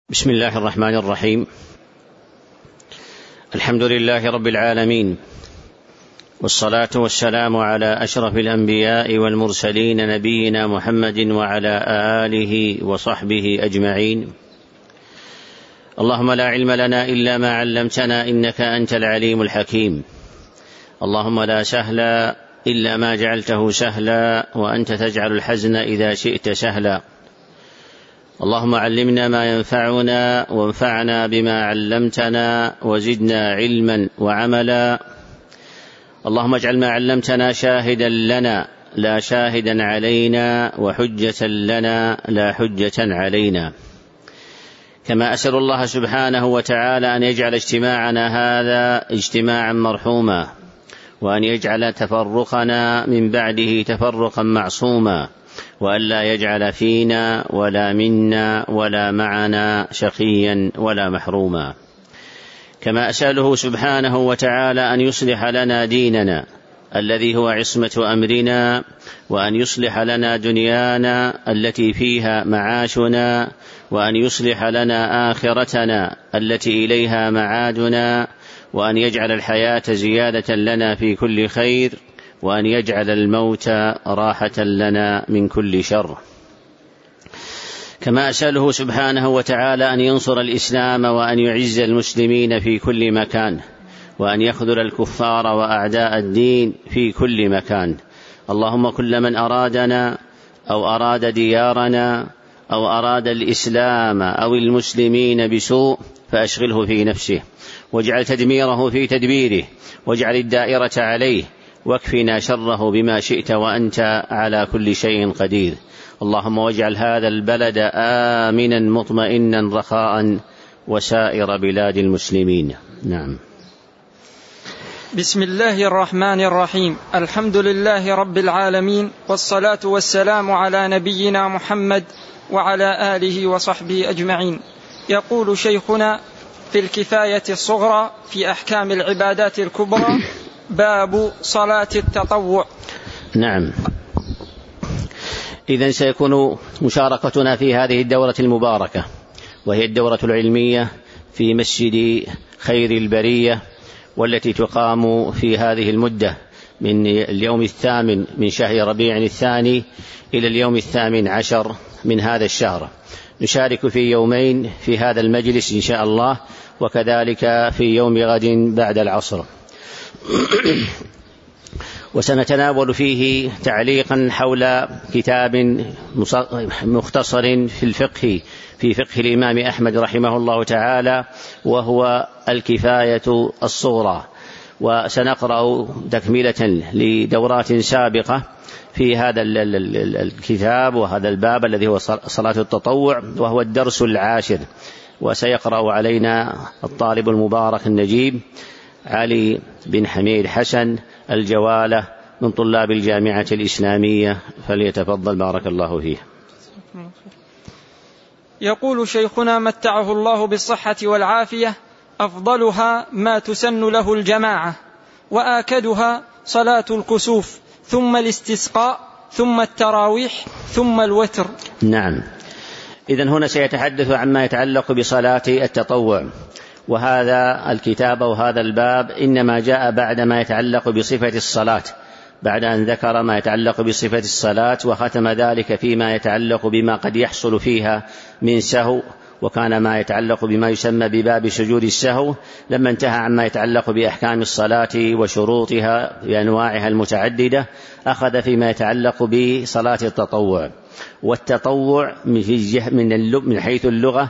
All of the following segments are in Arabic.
بسم الله الرحمن الرحيم. الحمد لله رب العالمين، والصلاة والسلام على أشرف الأنبياء والمرسلين نبينا محمد وعلى آله وصحبه أجمعين. اللهم لا علم لنا إلا ما علمتنا إنك أنت العليم الحكيم. اللهم لا سهل إلا ما جعلته سهلا، وأنت تجعل الحزن إذا شئت سهلا. اللهم علمنا ما ينفعنا وانفعنا بما علمتنا وزدنا علما وعملا. اللهم اجعل ما علمتنا شاهدا لنا لا شاهدا علينا، وحجة لنا لا حجة علينا. كما أسأل الله سبحانه وتعالى أن يجعل اجتماعنا هذا اجتماعا مرحوما، وأن يجعل تفرقنا من بعده تفرقا معصوما، وأن لا يجعل فينا ولا منا ولا معنا شقيا ولا محروما. كما أسأله سبحانه وتعالى أن يصلح لنا ديننا الذي هو عصمة أمرنا، وأن يصلح لنا دنيانا التي فيها معاشنا، وأن يصلح لنا آخرتنا التي إليها معادنا، وأن يجعل الحياة زيادة لنا في كل خير، وأن يجعل الموت راحة لنا من كل شر. كما أسأله سبحانه وتعالى أن ينصر الإسلام وأن يعز المسلمين في كل مكان، وأن يخذل الكفار وأعداء الدين في كل مكان. اللهم كل من أرادنا أو أراد ديارنا أو أراد الإسلام أو المسلمين بسوء فأشغله في نفسه، واجعل تدميره في تدبيره، واجعل الدائرة عليه، واكفنا شره بما شئت وأنت على كل شيء قدير. اللهم واجعل هذا البلد آمنا مطمئنا رخاء، وسائر بلاد المسلمين. نعم. بسم الله الرحمن الرحيم. الحمد لله رب العالمين، والصلاة والسلام على نبينا محمد وعلى آله وصحبه أجمعين. يقول شيخنا في الكفاية الصغرى في أحكام العبادات الكبرى: باب صلاة التطوع. نعم. إذن سيكون مشاركتنا في هذه الدورة المباركة، وهي الدورة العلمية في مسجد خير البرية، والتي تقام في هذه المدة من اليوم 8 من شهر ربيع الثاني إلى اليوم 18 من هذا الشهر. نشارك في يومين في هذا المجلس إن شاء الله، وكذلك في يوم غد بعد العصر. وسنتناول فيه تعليقا حول كتاب مختصر في فقه الإمام أحمد رحمه الله تعالى، وهو الكفاية الصغرى. وسنقرأ تكملة لدورات سابقة في هذا الكتاب وهذا الباب الذي هو صلاة التطوع، وهو الدرس 10. وسيقرأ علينا الطالب المبارك النجيب علي بن حميد حسن الجوالة من طلاب الجامعة الإسلامية، فليتفضل بارك الله فيه. يقول شيخنا متعه الله بالصحة والعافية: أفضلها ما تسن له الجماعة، وآكدها صلاة الكسوف، ثم الاستسقاء، ثم التراويح، ثم الوتر. نعم. إذن هنا سيتحدث عما يتعلق بصلاة التطوع، وهذا الكتاب وهذا الباب إنما جاء بعد ما يتعلق بصفة الصلاة، بعد أن ذكر ما يتعلق بصفة الصلاة وختم ذلك فيما يتعلق بما قد يحصل فيها من سهو، وكان ما يتعلق بما يسمى بباب سجود السهو. لما انتهى عما يتعلق بأحكام الصلاة وشروطها بأنواعها المتعددة، أخذ فيما يتعلق بصلاة التطوع. والتطوع من حيث اللغة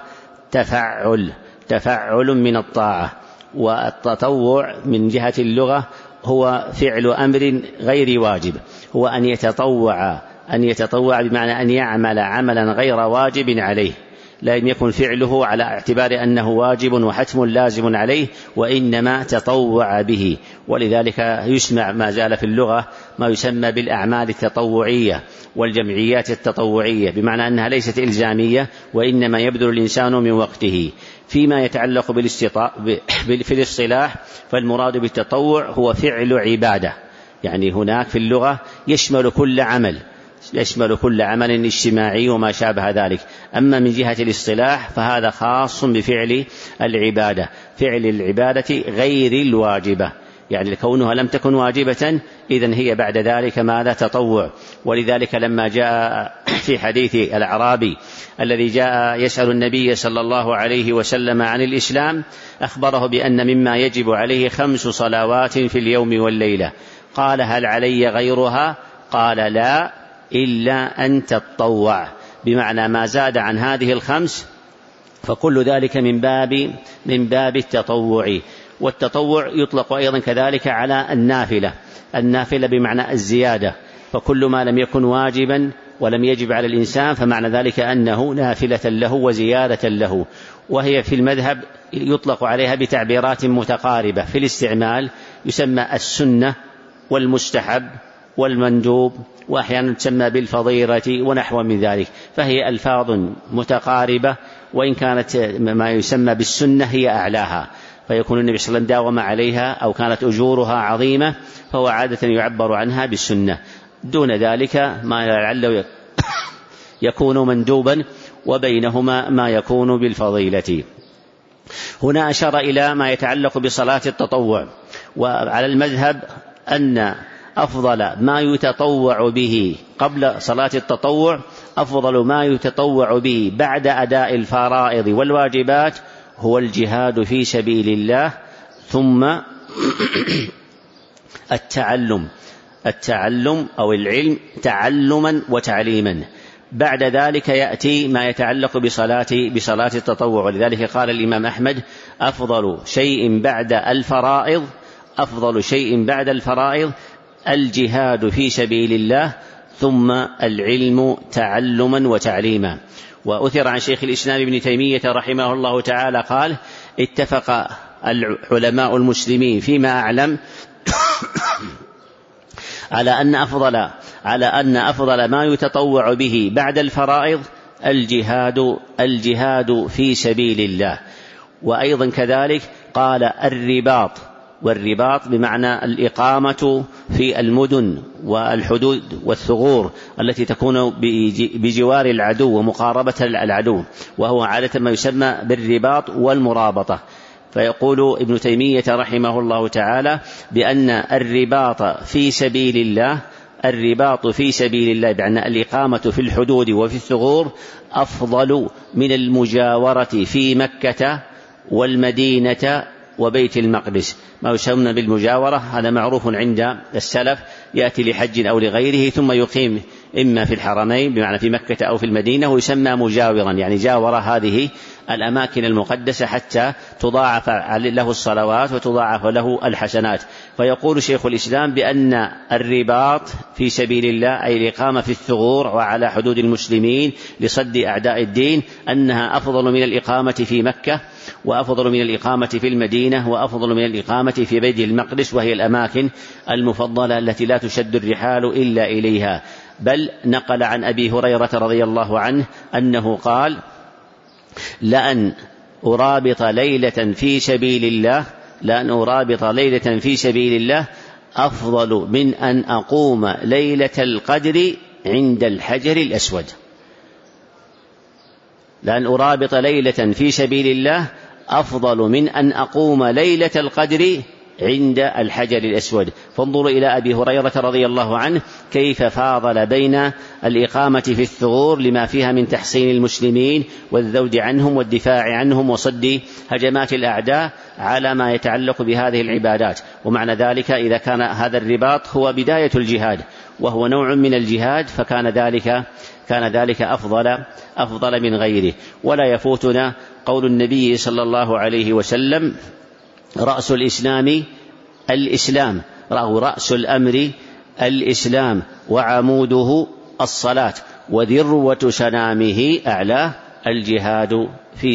تفعل من الطاعة، والتطوع من جهة اللغة هو فعل أمر غير واجب، هو أن يتطوع بمعنى أن يعمل عملا غير واجب عليه، لا يكن فعله على اعتبار أنه واجب وحتم لازم عليه، وإنما تطوع به. ولذلك يسمع ما زال في اللغة ما يسمى بالأعمال التطوعية والجمعيات التطوعية، بمعنى أنها ليست إلزامية، وإنما يبذل الإنسان من وقته. فيما يتعلق في الاصطلاح، فالمراد بالتطوع هو فعل عبادة، يعني هناك في اللغة يشمل كل عمل، يشمل كل عمل اجتماعي وما شابه ذلك. أما من جهة الاصطلاح فهذا خاص بفعل العبادة، فعل العبادة غير الواجبة، يعني كونها لم تكن واجبة إذن هي بعد ذلك ماذا؟ تطوع. ولذلك لما جاء في حديث الأعرابي الذي جاء يسأل النبي صلى الله عليه وسلم عن الإسلام أخبره بأن مما يجب عليه 5 صلوات في اليوم والليلة. قال هل علي غيرها؟ قال لا إلا أن تتطوع، بمعنى ما زاد عن هذه 5 فكل ذلك من باب التطوع. والتطوع يطلق أيضا كذلك على النافلة بمعنى الزيادة، فكل ما لم يكن واجبا ولم يجب على الإنسان فمعنى ذلك أنه نافلة له وزيادة له. وهي في المذهب يطلق عليها بتعبيرات متقاربة في الاستعمال، يسمى السنة والمستحب والمندوب، وأحيانا تسمى بالفضيلة ونحو من ذلك، فهي ألفاظ متقاربة، وإن كانت ما يسمى بالسنة هي أعلاها، فيكون النبي صلى الله عليه وسلم داوم عليها أو كانت أجورها عظيمة فهو عادة يعبر عنها بالسنة. دون ذلك ما لعله يكون مندوبا، وبينهما ما يكون بالفضيلة. هنا أشار إلى ما يتعلق بصلاة التطوع، وعلى المذهب أن أفضل ما يتطوع به قبل صلاة التطوع أفضل ما يتطوع به بعد أداء الفرائض والواجبات هو الجهاد في سبيل الله، ثم التعلم أو العلم تعلما وتعليما. بعد ذلك يأتي ما يتعلق بصلاة التطوع. ولذلك قال الإمام أحمد أفضل شيء بعد الفرائض الجهاد في سبيل الله ثم العلم تعلما وتعليما. وأثر عن شيخ الإسلام ابن تيمية رحمه الله تعالى قال اتفق العلماء المسلمين فيما أعلم على أن أفضل ما يتطوع به بعد الفرائض الجهاد في سبيل الله. وأيضا كذلك قال والرباط بمعنى الإقامة في المدن والحدود والثغور التي تكون بجوار العدو ومقاربة العدو، وهو عادة ما يسمى بالرباط والمرابطة. فيقول ابن تيمية رحمه الله تعالى بأن الرباط في سبيل الله بأن الإقامة في الحدود وفي الثغور أفضل من المجاورة في مكة والمدينة وبيت المقدس. ما يسمى بالمجاورة هذا معروف عند السلف، يأتي لحج أو لغيره ثم يقيم إما في الحرمين بمعنى في مكة أو في المدينة، ويسمى مجاورا يعني جاور هذه الأماكن المقدسة حتى تضاعف له الصلوات وتضاعف له الحسنات. فيقول شيخ الإسلام بأن الرباط في سبيل الله أي الإقامة في الثغور وعلى حدود المسلمين لصد أعداء الدين أنها أفضل من الإقامة في مكة، وأفضل من الإقامة في المدينة، وأفضل من الإقامة في بيت المقدس، وهي الأماكن المفضلة التي لا تشد الرحال إلا إليها. بل نقل عن أبي هريرة رضي الله عنه أنه قال لأن أرابط ليلة في سبيل الله أفضل من أن أقوم ليلة القدر عند الحجر الأسود. لأن أرابط ليلة في سبيل الله أفضل من أن أقوم ليلة القدر عند الحجر الأسود. فانظروا إلى أبي هريرة رضي الله عنه كيف فاضل بين الإقامة في الثغور لما فيها من تحصين المسلمين والذود عنهم والدفاع عنهم وصد هجمات الأعداء على ما يتعلق بهذه العبادات. ومعنى ذلك إذا كان هذا الرباط هو بداية الجهاد وهو نوع من الجهاد فكان ذلك أفضل من غيره. ولا يفوتنا قول النبي صلى الله عليه وسلم رأس الأمر الإسلام وعموده الصلاة وذروة سنامه أعلاه الجهاد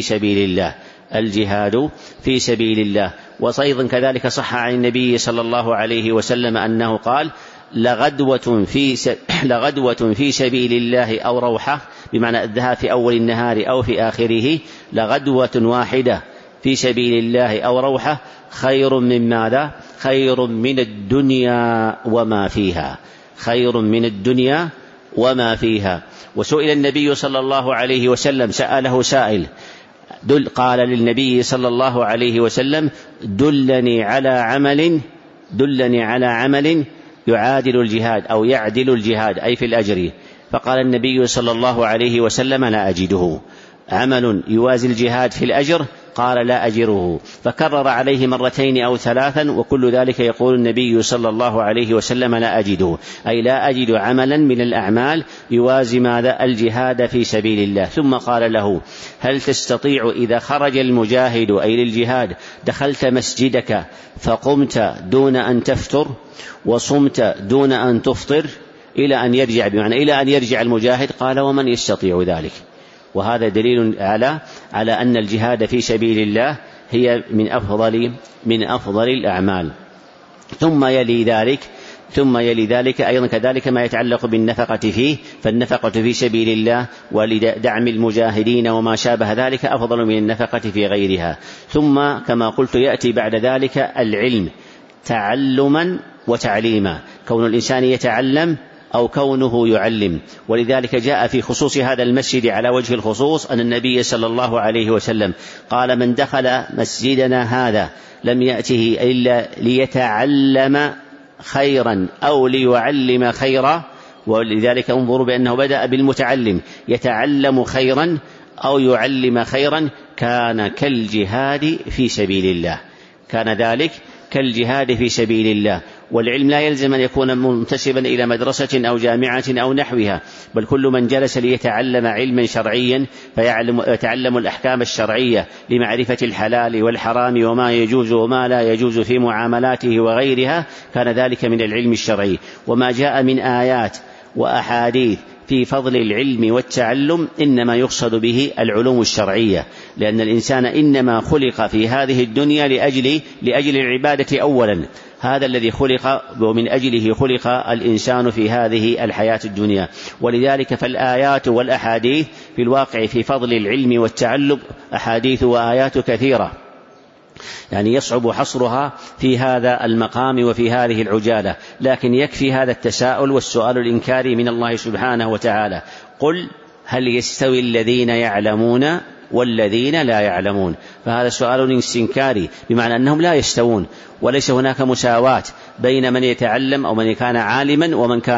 في سبيل الله. وأيضا كذلك صح عن النبي صلى الله عليه وسلم أنه قال لغدوة في سبيل الله أو روحة بمعنى الذهاب في أول النهار أو في آخره، لغدوة واحدة في سبيل الله أو روحة خير من ماذا؟ خير من الدنيا وما فيها. وما فيها. وسئل النبي صلى الله عليه وسلم، سأله سائل قال للنبي صلى الله عليه وسلم: دلني على عمل يعادل الجهاد أو يعدل الجهاد، أي في الأجر. فقال النبي صلى الله عليه وسلم: لا أجده. عمل يوازي الجهاد في الأجر؟ قال: لا أجره. فكرر عليه مرتين أو ثلاثا، وكل ذلك يقول النبي صلى الله عليه وسلم: لا أجده، أي لا أجد عملا من الأعمال يوازي ماذا؟ الجهاد في سبيل الله. ثم قال له: هل تستطيع إذا خرج المجاهد أي للجهاد دخلت مسجدك فقمت دون أن تفتر وصمت دون أن تفطر إلى أن يرجع، بمعنى إلى أن يرجع المجاهد؟ قال: ومن يستطيع ذلك؟ وهذا دليل على أن الجهاد في سبيل الله هي من أفضل الأعمال. ثم يلي ذلك أيضا كذلك ما يتعلق بالنفقة فيه، فالنفقة في سبيل الله ولدعم المجاهدين وما شابه ذلك أفضل من النفقة في غيرها. ثم كما قلت يأتي بعد ذلك العلم تعلما وتعليما، كون الإنسان يتعلم أو كونه يعلم. ولذلك جاء في خصوص هذا المسجد على وجه الخصوص أن النبي صلى الله عليه وسلم قال: من دخل مسجدنا هذا لم يأته إلا ليتعلم خيرا أو ليعلم خيرا. ولذلك انظروا بأنه بدأ بالمتعلم، يتعلم خيرا أو يعلم خيرا كان كالجهاد في سبيل الله، كان ذلك كالجهاد في سبيل الله. والعلم لا يلزم أن يكون منتسبا إلى مدرسة أو جامعة أو نحوها، بل كل من جلس ليتعلم علما شرعيا فيتعلم الأحكام الشرعية لمعرفة الحلال والحرام وما يجوز وما لا يجوز في معاملاته وغيرها، كان ذلك من العلم الشرعي. وما جاء من آيات وأحاديث في فضل العلم والتعلم إنما يقصد به العلوم الشرعية، لأن الإنسان إنما خلق في هذه الدنيا لأجل العبادة أولا، هذا الذي خلق ومن أجله خلق الإنسان في هذه الحياة الدنيا. ولذلك فالآيات والأحاديث في الواقع في فضل العلم والتعلم أحاديث وآيات كثيرة، يعني يصعب حصرها في هذا المقام وفي هذه العجالة، لكن يكفي هذا التساؤل والسؤال الإنكاري من الله سبحانه وتعالى: قل هل يستوي الذين يعلمون والذين لا يعلمون؟ فهذا سؤال استنكاري، بمعنى أنهم لا يستوون، وليس هناك مساواة بين من يتعلم أو من كان عالما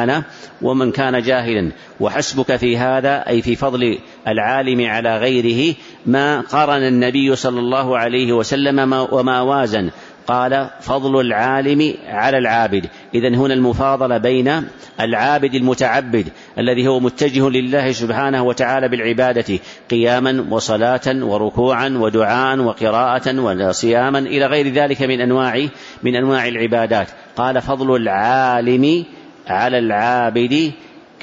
ومن كان جاهلا. وحسبك في هذا أي في فضل العالم على غيره ما قارن النبي صلى الله عليه وسلم وما وازن، قال: فضل العالم على العابد. إذن هنا المفاضلة بين العابد المتعبد الذي هو متجه لله سبحانه وتعالى بالعبادة قياما وصلاة وركوعا ودعاء وقراءة وصياما إلى غير ذلك من أنواع العبادات. قال: فضل العالم على العابد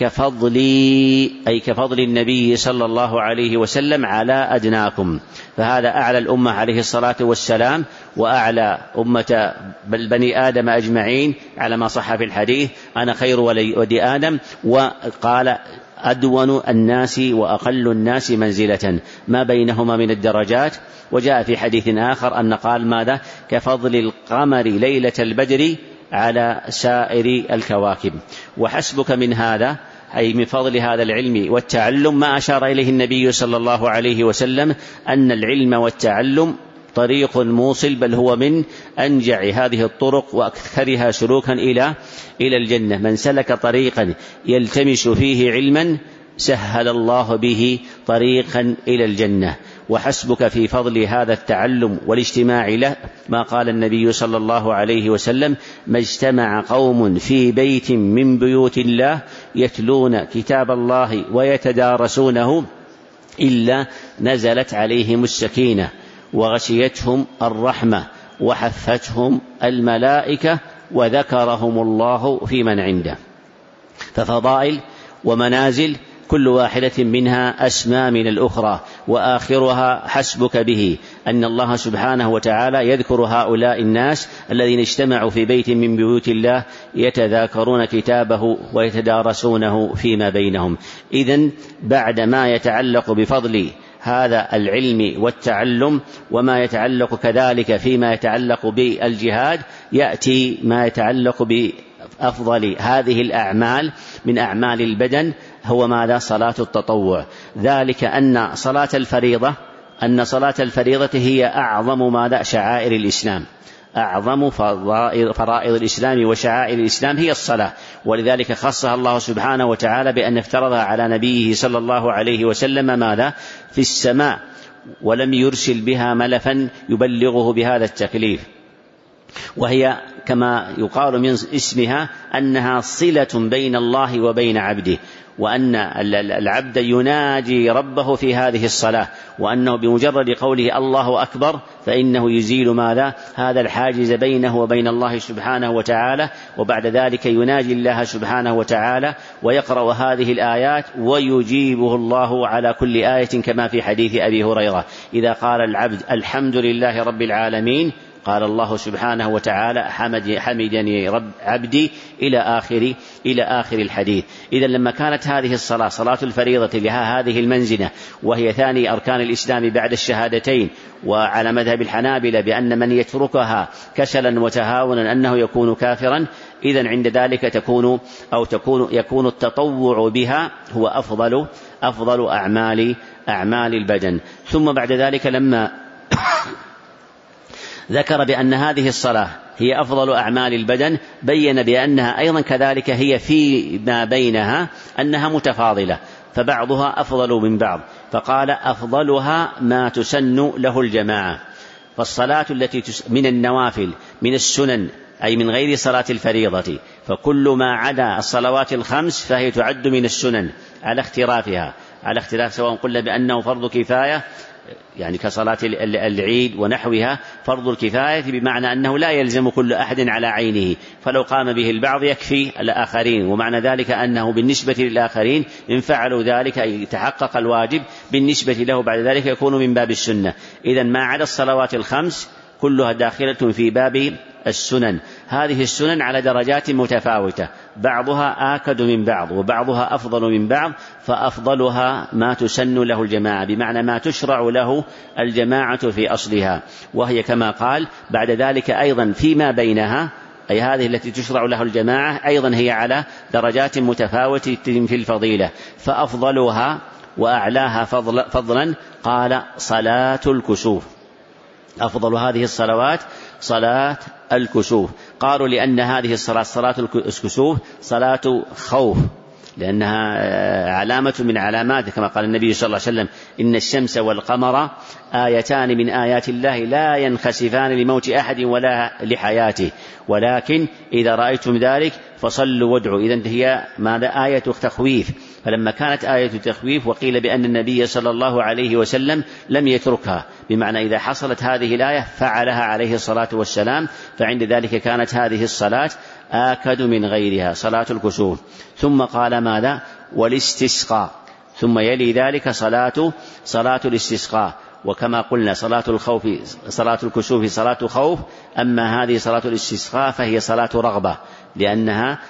كفضلي، أي كفضل النبي صلى الله عليه وسلم على أدناكم. فهذا أعلى الأمة عليه الصلاة والسلام وأعلى أمة بني آدم أجمعين على ما صح في الحديث: أنا خير ولد آدم. وقال: أدون الناس وأقل الناس منزلة، ما بينهما من الدرجات. وجاء في حديث آخر أن قال ماذا؟ كفضل القمر ليلة البدر على سائر الكواكب. وحسبك من هذا أي من فضل هذا العلم والتعلم ما أشار إليه النبي صلى الله عليه وسلم، أن العلم والتعلم طريق موصل، بل هو من أنجع هذه الطرق وأكثرها سلوكا إلى الجنة. من سلك طريقا يلتمس فيه علما سهل الله به طريقا إلى الجنة. وحسبك في فضل هذا التعلم والاجتماع له ما قال النبي صلى الله عليه وسلم: ما اجتمع قوم في بيت من بيوت الله يتلون كتاب الله ويتدارسونه إلا نزلت عليهم السكينة وغشيتهم الرحمة وحفتهم الملائكة وذكرهم الله في من عنده. ففضائل ومنازل كل واحدة منها أسمى من الأخرى، وآخرها حسبك به أن الله سبحانه وتعالى يذكر هؤلاء الناس الذين اجتمعوا في بيت من بيوت الله يتذاكرون كتابه ويتدارسونه فيما بينهم. إذن بعد ما يتعلق بفضل هذا العلم والتعلم وما يتعلق كذلك فيما يتعلق بالجهاد، يأتي ما يتعلق أفضل هذه الأعمال من أعمال البدن هو ماذا؟ صلاة التطوع. ذلك أن صلاة الفريضة هي أعظم ماذا؟ شعائر الإسلام، أعظم فرائض الإسلام وشعائر الإسلام هي الصلاة، ولذلك خصها الله سبحانه وتعالى بأن افترضها على نبيه صلى الله عليه وسلم ماذا؟ في السماء، ولم يرسل بها ملفا يبلغه بهذا التكليف، وهي كما يقال من اسمها أنها صلة بين الله وبين عبده، وأن العبد يناجي ربه في هذه الصلاة، وأنه بمجرد قوله الله أكبر فإنه يزيل ماذا؟ هذا الحاجز بينه وبين الله سبحانه وتعالى، وبعد ذلك يناجي الله سبحانه وتعالى ويقرأ هذه الآيات ويجيبه الله على كل آية، كما في حديث أبي هريرة: إذا قال العبد الحمد لله رب العالمين قال الله سبحانه وتعالى حمدني رب عبدي إلى آخر الحديث. إذا لما كانت هذه الصلاة صلاة الفريضة لها هذه المنزلة، وهي ثاني أركان الإسلام بعد الشهادتين، وعلى مذهب الحنابلة بأن من يتركها كسلا وتهاونا أنه يكون كافرا، إذن عند ذلك يكون التطوع بها هو أفضل أعمال البدن. ثم بعد ذلك لما ذكر بأن هذه الصلاة هي أفضل أعمال البدن، بين بأنها أيضا كذلك هي فيما بينها أنها متفاضلة، فبعضها أفضل من بعض، فقال أفضلها ما تسن له الجماعة. فالصلاة التي من النوافل من السنن أي من غير صلاة الفريضة، فكل ما عدا الصلوات الخمس فهي تعد من السنن على اختلاف سواء قلنا بأنه فرض كفاية يعني كصلاة العيد ونحوها فرض الكفاية، بمعنى أنه لا يلزم كل أحد على عينه، فلو قام به البعض يكفي الآخرين، ومعنى ذلك أنه بالنسبة للآخرين إن فعلوا ذلك يتحقق الواجب، بالنسبة له بعد ذلك يكون من باب السنة. إذن ما عدا الصلوات الخمس كلها داخلة في باب السنن. هذه السنن على درجات متفاوتة، بعضها آكد من بعض وبعضها أفضل من بعض، فأفضلها ما تسن له الجماعة، بمعنى ما تشرع له الجماعة في أصلها، وهي كما قال بعد ذلك أيضا فيما بينها، أي هذه التي تشرع له الجماعة أيضا هي على درجات متفاوتة في الفضيلة، فأفضلها وأعلاها فضلا قال صلاة الكسوف. أفضل هذه الصلوات صلاة الكسوف. قالوا لأن هذه الصلاة صلاة الكسوف صلاة خوف، لأنها علامة من علامات، كما قال النبي صلى الله عليه وسلم: إن الشمس والقمر آيتان من آيات الله لا ينخسفان لموت أحد ولا لحياته، ولكن إذا رأيتم ذلك فصلوا وادعوا. إذن هي ماذا؟ آية تخويف. فلما كانت آية تخويف وقيل بأن النبي صلى الله عليه وسلم لم يتركها، بمعنى إذا حصلت هذه الآية فعلها عليه الصلاة والسلام، فعند ذلك كانت هذه الصلاة آكد من غيرها، صلاة الكسوف. ثم قال ماذا؟ والاستسقاء، ثم يلي ذلك صلاة الاستسقاء. وكما قلنا صلاة الكسوف صلاة خوف، أما هذه صلاة الاستسقاء فهي صلاة رغبة، لأنها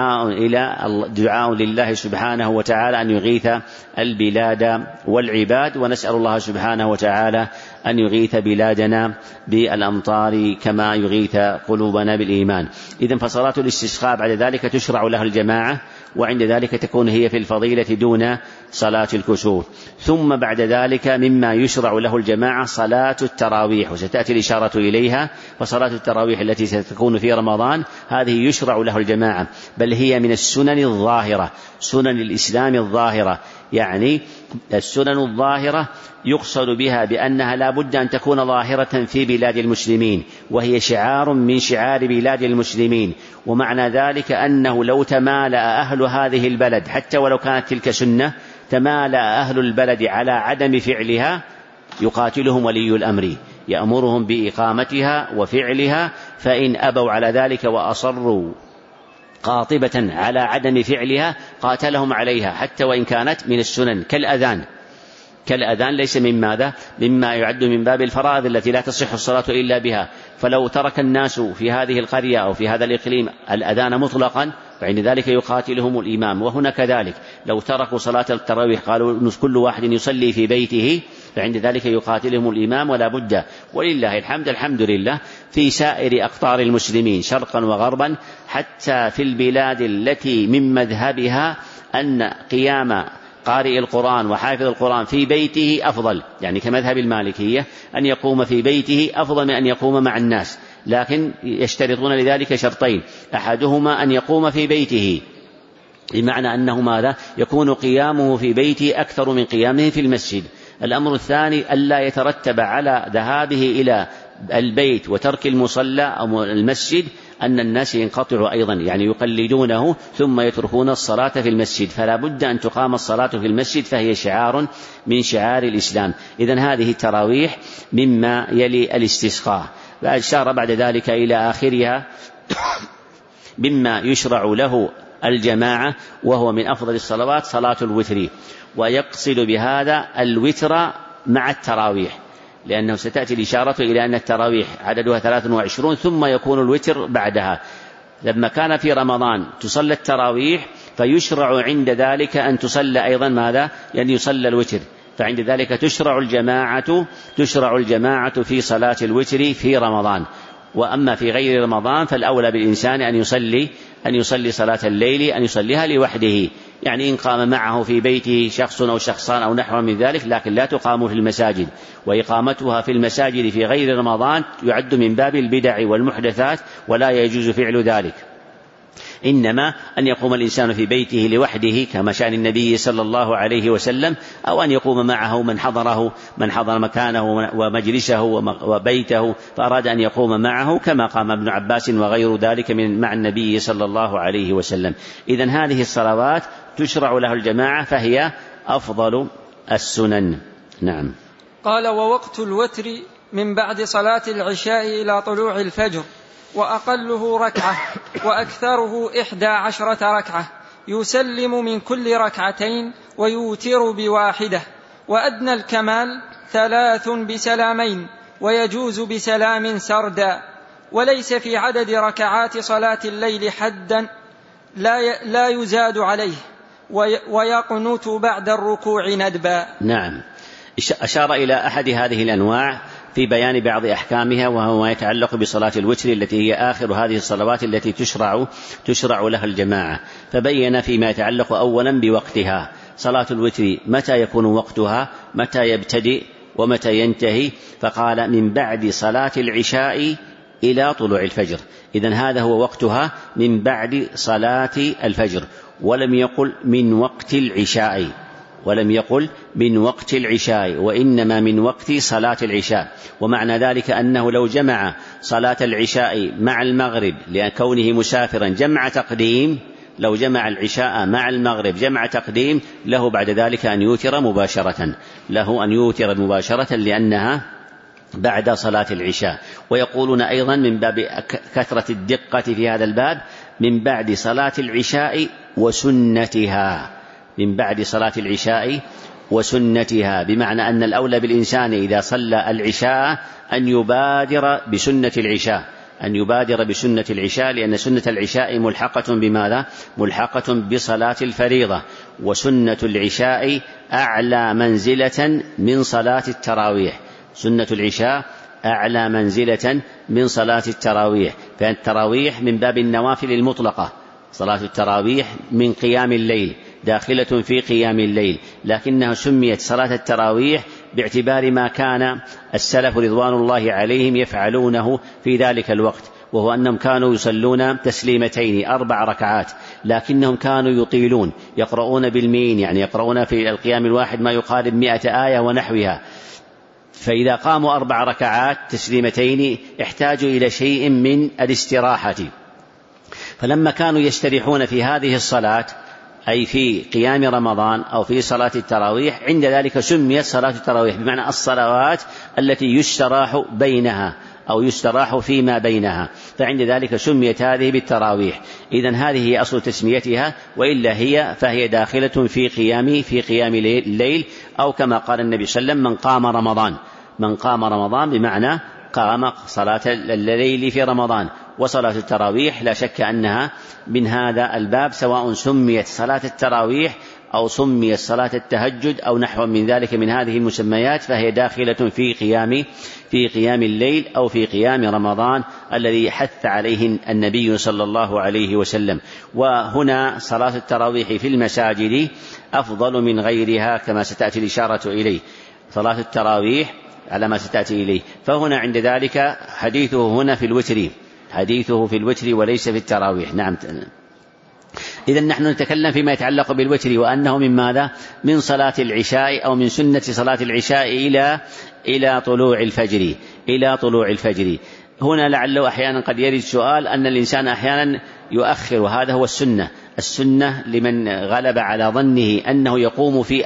دعاء لله سبحانه وتعالى أن يغيث البلاد والعباد، ونسأل الله سبحانه وتعالى أن يغيث بلادنا بالأمطار كما يغيث قلوبنا بالإيمان. إذن فصلاة الاستسقاء بعد ذلك تشرع لها الجماعة، وعند ذلك تكون هي في الفضيلة دون صلاة الكسوف. ثم بعد ذلك مما يشرع له الجماعة صلاة التراويح، وستأتي الإشارة إليها. فصلاة التراويح التي ستكون في رمضان هذه يشرع له الجماعة، بل هي من السنن الظاهرة، سنن الإسلام الظاهرة، يعني السنن الظاهرة يقصد بها بأنها لا بد أن تكون ظاهرة في بلاد المسلمين، وهي شعار من شعار بلاد المسلمين. ومعنى ذلك أنه لو تمالأ أهل هذه البلد حتى ولو كانت تلك سنة، تمالأ أهل البلد على عدم فعلها يقاتلهم ولي الأمر، يأمرهم بإقامتها وفعلها، فإن أبوا على ذلك وأصروا قاطبة على عدم فعلها قاتلهم عليها، حتى وإن كانت من السنن كالأذان ليس من ماذا؟ مما يعد من باب الفرائض التي لا تصح الصلاة إلا بها. فلو ترك الناس في هذه القرية أو في هذا الإقليم الأذان مطلقا فعند ذلك يقاتلهم الإمام. وهنا كذلك لو تركوا صلاة التراويح قالوا كل واحد يصلي في بيته فعند ذلك يقاتلهم الإمام ولا بد. ولله الحمد لله في سائر أقطار المسلمين شرقا وغربا، حتى في البلاد التي من مذهبها أن قيام قارئ القرآن وحافظ القرآن في بيته أفضل، يعني كمذهب المالكية أن يقوم في بيته أفضل من أن يقوم مع الناس، لكن يشترطون لذلك شرطين: أحدهما أن يقوم في بيته، بمعنى أنه ماذا؟ يكون قيامه في بيته أكثر من قيامه في المسجد. الأمر الثاني ألا يترتب على ذهابه إلى البيت وترك المصلى أو المسجد أن الناس ينقطعوا أيضا، يعني يقلدونه ثم يتركون الصلاة في المسجد، فلا بد أن تقام الصلاة في المسجد، فهي شعار من شعار الإسلام. إذن هذه التراويح مما يلي الاستسقاء. وأشار بعد ذلك إلى آخرها مما يشرع له الجماعة، وهو من أفضل الصلوات صلاة الوتر، ويقصد بهذا الوتر مع التراويح، لأنه ستأتي الإشارة إلى أن التراويح عددها 23 ثم يكون الوتر بعدها. لما كان في رمضان تصلى التراويح، فيشرع عند ذلك أن تصلى أيضا ماذا؟ يعني يصلى الوتر، فعند ذلك تشرع الجماعة في صلاة الوتر في رمضان. وأما في غير رمضان فالأولى بالإنسان أن يصلي صلاة الليل، أن يصليها لوحده، يعني إن قام معه في بيته شخص أو شخصان أو نحو من ذلك، لكن لا تقام في المساجد، وإقامتها في المساجد في غير رمضان يعد من باب البدع والمحدثات، ولا يجوز فعل ذلك. إنما أن يقوم الإنسان في بيته لوحده كما شأن النبي صلى الله عليه وسلم، أو أن يقوم معه من حضر مكانه ومجلسه وبيته فأراد أن يقوم معه، كما قام ابن عباس وغير ذلك مع النبي صلى الله عليه وسلم. إذن هذه الصلوات تشرع له الجماعة، فهي أفضل السنن. نعم. قال: ووقت الوتر من بعد صلاة العشاء إلى طلوع الفجر، وأقله ركعة وأكثره 11 ركعة، يسلم من كل ركعتين ويوتر بواحدة، وأدنى الكمال 3 بسلامين، ويجوز بسلام سردا. وليس في عدد ركعات صلاة الليل حدا لا يزاد عليه، ويقنت بعد الركوع ندبا. نعم. أشار إلى أحد هذه الأنواع في بيان بعض أحكامها، وهو ما يتعلق بصلاة الوتر التي هي آخر هذه الصلوات التي تشرع لها الجماعة. فبين فيما يتعلق أولا بوقتها، صلاة الوتر متى يكون وقتها، متى يبتدئ ومتى ينتهي، فقال: من بعد صلاة العشاء إلى طلوع الفجر. إذن هذا هو وقتها من بعد صلاة الفجر، ولم يقل من وقت العشاء، وإنما من وقت صلاة العشاء. ومعنى ذلك أنه لو جمع صلاة العشاء مع المغرب لأن كونه مسافرا جمع تقديم، لو جمع العشاء مع المغرب جمع تقديم، له بعد ذلك أن يوتر مباشرة لأنها بعد صلاة العشاء. ويقولون أيضا من باب كثرة الدقة في هذا الباب: من بعد صلاة العشاء وسنتها، بمعنى أن الأولى بالإنسان إذا صلى العشاء أن يبادر بسنة العشاء، لأن سنة العشاء ملحقة بماذا؟ ملحقة بصلاة الفريضة، وسنة العشاء أعلى منزلة من صلاة التراويح. سنة العشاء أعلى منزلة من صلاة التراويح، فالتراويح من باب النوافل المطلقة، صلاة التراويح من قيام الليل، داخلة في قيام الليل، لكنها سميت صلاة التراويح باعتبار ما كان السلف رضوان الله عليهم يفعلونه في ذلك الوقت، وهو أنهم كانوا يصلون تسليمتين 4 ركعات، لكنهم كانوا يطيلون، يقرؤون بالمين، يعني يقرؤون في القيام الواحد ما يقارب 100 آية ونحوها. فإذا قاموا 4 ركعات تسليمتين احتاجوا إلى شيء من الاستراحة، فلما كانوا يستريحون في هذه الصلاة، أي في قيام رمضان أو في صلاة التراويح، عند ذلك سميت صلاة التراويح، بمعنى الصلوات التي يستراح بينها أو يستراح فيما بينها، فعند ذلك سميت هذه بالتراويح. إذن هذه هي أصل تسميتها، وإلا فهي داخلة في قيام الليل، أو كما قال النبي صلى الله عليه وسلم: من قام رمضان بمعنى قام صلاة الليل في رمضان. وصلاة التراويح لا شك أنها من هذا الباب، سواء سميت صلاة التراويح أو سميت صلاة التهجد أو نحو من ذلك من هذه المسميات، فهي داخلة في قيام الليل أو في قيام رمضان الذي حث عليه النبي صلى الله عليه وسلم. وهنا صلاة التراويح في المساجد أفضل من غيرها كما ستأتي الإشارة إليه، صلاة التراويح على ما ستأتي إليه. فهنا عند ذلك حديثه هنا في الوتر وليس في التراويح. نعم. إذن نحن نتكلم فيما يتعلق بالوتر، وأنه من ماذا؟ من صلاة العشاء أو من سنة صلاة العشاء إلى طلوع الفجر. هنا لعله أحيانا قد يرد سؤال أن الإنسان أحيانا يؤخر، وهذا هو السنة لمن غلب على ظنه أنه يقوم في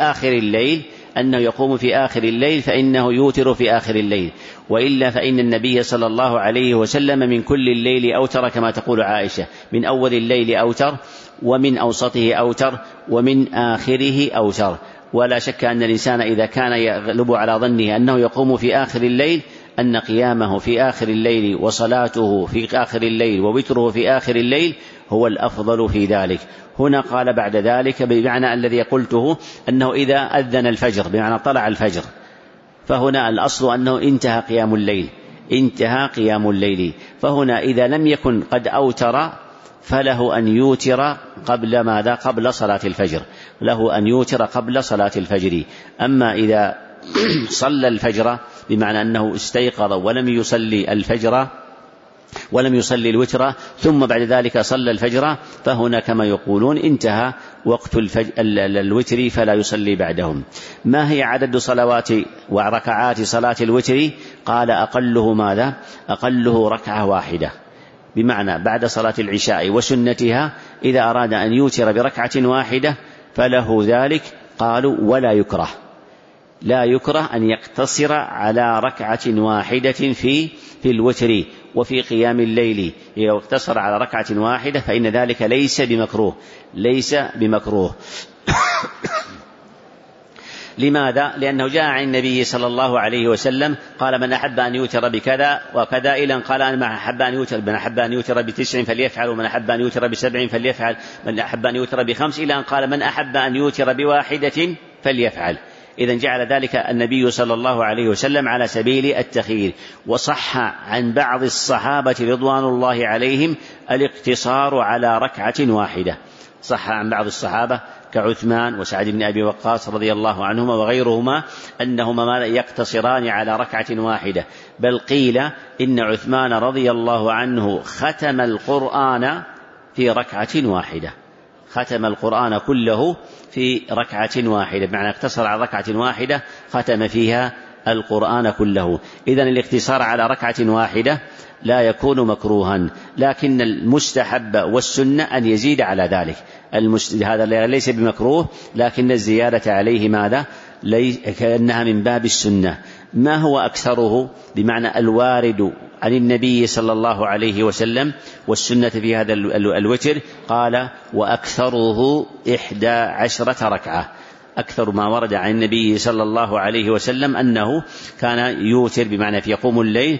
آخر الليل فإنه يوتر في آخر الليل، وإلا فإن النبي صلى الله عليه وسلم من كل الليل أوتر كما تقول عائشة، من أول الليل أوتر، ومن أوسطه أوتر، ومن آخره أوتر. ولا شك أن الإنسان إذا كان يغلب على ظنه أنه يقوم في آخر الليل، أن قيامه في آخر الليل وصلاته في آخر الليل ووتره في آخر الليل هو الأفضل في ذلك. هنا قال بعد ذلك بمعنى الذي قلته أنه إذا أذن الفجر بمعنى طلع الفجر، فهنا الأصل أنه انتهى قيام الليل. فهنا إذا لم يكن قد أوتر فله أن يوتر قبل صلاة الفجر. أما إذا صلى الفجر بمعنى أنه استيقظ ولم يصلي الوتر ثم بعد ذلك صلى الفجر، فهنا كما يقولون انتهى وقت الوتر فلا يصلي بعدهم. ما هي عدد صلوات وركعات صلاة الوتر؟ قال أقله ركعة واحدة، بمعنى بعد صلاة العشاء وسنتها إذا أراد أن يوتر بركعة واحدة فله ذلك. قالوا لا يكره أن يقتصر على ركعة واحدة في الوتر وفي قيام الليل. إذا اقتصر على ركعة واحدة فإن ذلك ليس بمكروه. لماذا؟ لأنه جاء عن النبي صلى الله عليه وسلم قال: من أحب أن يوتر بكذا وكذا، إلى أن قال: من أحب أن يوتر ب9 فليفعل، ومن أحب أن يوتر ب7 فليفعل، من أحب أن يوتر ب5، إلى أن قال: من أحب أن يوتر بواحدة فليفعل. إذن جعل ذلك النبي صلى الله عليه وسلم على سبيل التخيير. وصح عن بعض الصحابة رضوان الله عليهم الاقتصار على ركعة واحدة، صح عن بعض الصحابة كعثمان وسعد بن أبي وقاص رضي الله عنهما وغيرهما أنهما يقتصران على ركعة واحدة. بل قيل إن عثمان رضي الله عنه ختم القرآن في ركعة واحدة، ختم القرآن كله في ركعة واحدة، بمعنى اقتصر على ركعة واحدة ختم فيها القرآن كله. إذن الاقتصار على ركعة واحدة لا يكون مكروها، لكن المستحب والسنة أن يزيد على ذلك. هذا ليس بمكروه، لكن الزيادة عليه ماذا؟ كأنها من باب السنة. ما هو أكثره؟ بمعنى الوارد عن النبي صلى الله عليه وسلم والسنة في هذا الوتر. قال: وأكثره 11 ركعة. أكثر ما ورد عن النبي صلى الله عليه وسلم أنه كان يوتر بمعنى يقوم الليل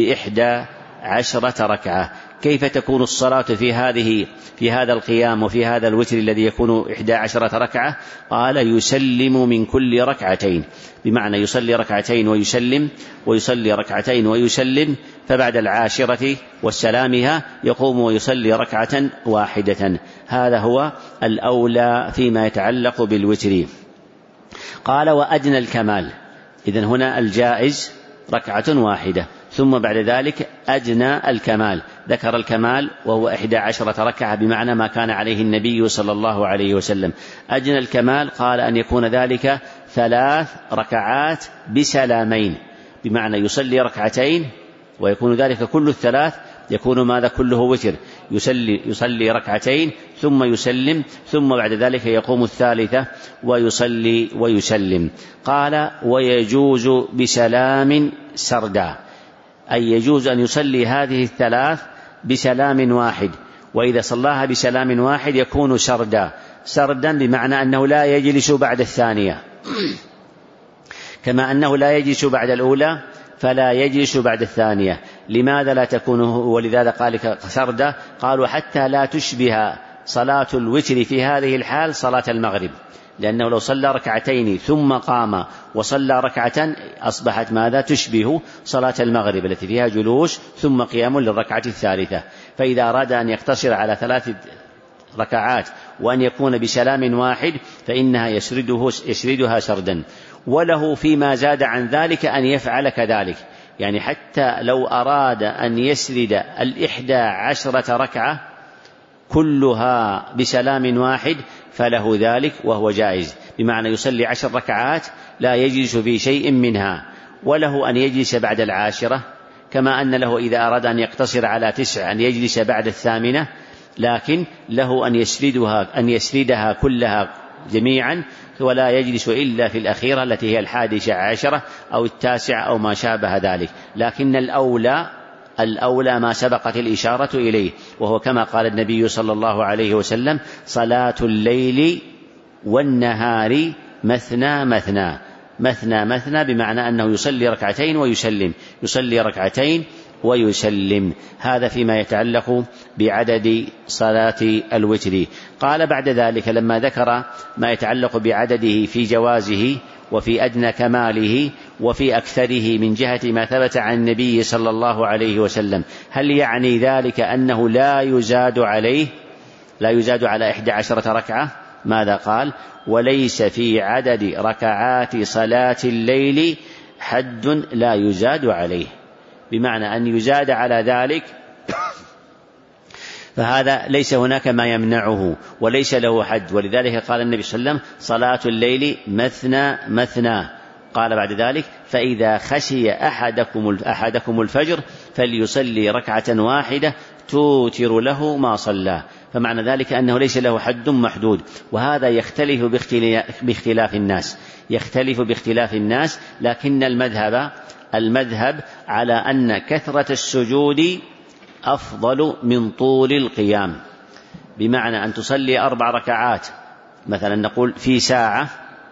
ب11 ركعة. كيف تكون الصلاة في هذا القيام وفي هذا الوتر الذي يكون 11 ركعة؟ قال: يسلم من كل ركعتين، بمعنى يصلي ركعتين ويسلم، ويصلي ركعتين ويسلم، فبعد 10 وسلامها يقوم ويصلي ركعة واحدة. هذا هو الأولى فيما يتعلق بالوتر. قال: وأدنى الكمال. إذن هنا الجائز ركعة واحدة، ثم بعد ذلك أدنى الكمال، ذكر الكمال وهو 11 ركعة، بمعنى ما كان عليه النبي صلى الله عليه وسلم. أدنى الكمال قال أن يكون ذلك 3 ركعات بسلامين، بمعنى يصلي ركعتين ويكون ذلك كل الثلاث يكون ماذا؟ كله وتر. يصلي ركعتين ثم يسلم، ثم بعد ذلك يقوم الثالثة ويصلي ويسلم. قال: ويجوز بسلام سردا، أي يجوز أن يصلي هذه الثلاث بسلام واحد، وإذا صلاها بسلام واحد يكون سردا بمعنى أنه لا يجلس بعد الثانية، كما أنه لا يجلس بعد الأولى فلا يجلس بعد الثانية. لماذا لا تكون؟ ولذلك قال سردا، قالوا حتى لا تشبه صلاة الوتر في هذه الحال صلاة المغرب، لأنه لو صلى ركعتين ثم قام وصلى ركعة أصبحت ماذا؟ تشبه صلاة المغرب التي فيها جلوس ثم قيام للركعة الثالثة. فإذا أراد أن يقتصر على 3 ركعات وأن يكون بسلام واحد فإنها يسردها سردا. وله فيما زاد عن ذلك أن يفعل كذلك، يعني حتى لو أراد أن يسرد 11 ركعة كلها بسلام واحد فله ذلك وهو جائز، بمعنى يصلي 10 ركعات لا يجلس في شيء منها، وله أن يجلس بعد 10، كما أن له إذا أراد أن يقتصر على 9 أن يجلس بعد 8، لكن له أن يسردها كلها جميعا ولا يجلس إلا في الأخيرة التي هي 11 أو 9 أو ما شابه ذلك. لكن الأولى ما سبقت الإشارة إليه، وهو كما قال النبي صلى الله عليه وسلم: صلاة الليل والنهار مثنى مثنى. مثنى مثنى بمعنى أنه يصلي ركعتين ويسلم، يصلي ركعتين ويسلم. هذا فيما يتعلق بعدد صلاة الوتر. قال بعد ذلك لما ذكر ما يتعلق بعدده في جوازه وفي أدنى كماله وفي أكثره من جهة ما ثبت عن النبي صلى الله عليه وسلم، هل يعني ذلك أنه لا يزاد على 11 ركعة؟ ماذا قال؟ وليس في عدد ركعات صلاة الليل حد لا يزاد عليه، بمعنى أن يزاد على ذلك فهذا ليس هناك ما يمنعه وليس له حد. ولذلك قال النبي صلى الله عليه وسلم: صلاة الليل مثنى مثنى. قال بعد ذلك: فإذا خشي أحدكم الفجر فليصلي ركعة واحدة توتر له ما صلى. فمعنى ذلك أنه ليس له حد محدود، وهذا يختلف باختلاف الناس، لكن المذهب على أن كثرة السجود أفضل من طول القيام، بمعنى أن تصلي 4 ركعات مثلا نقول في ساعة،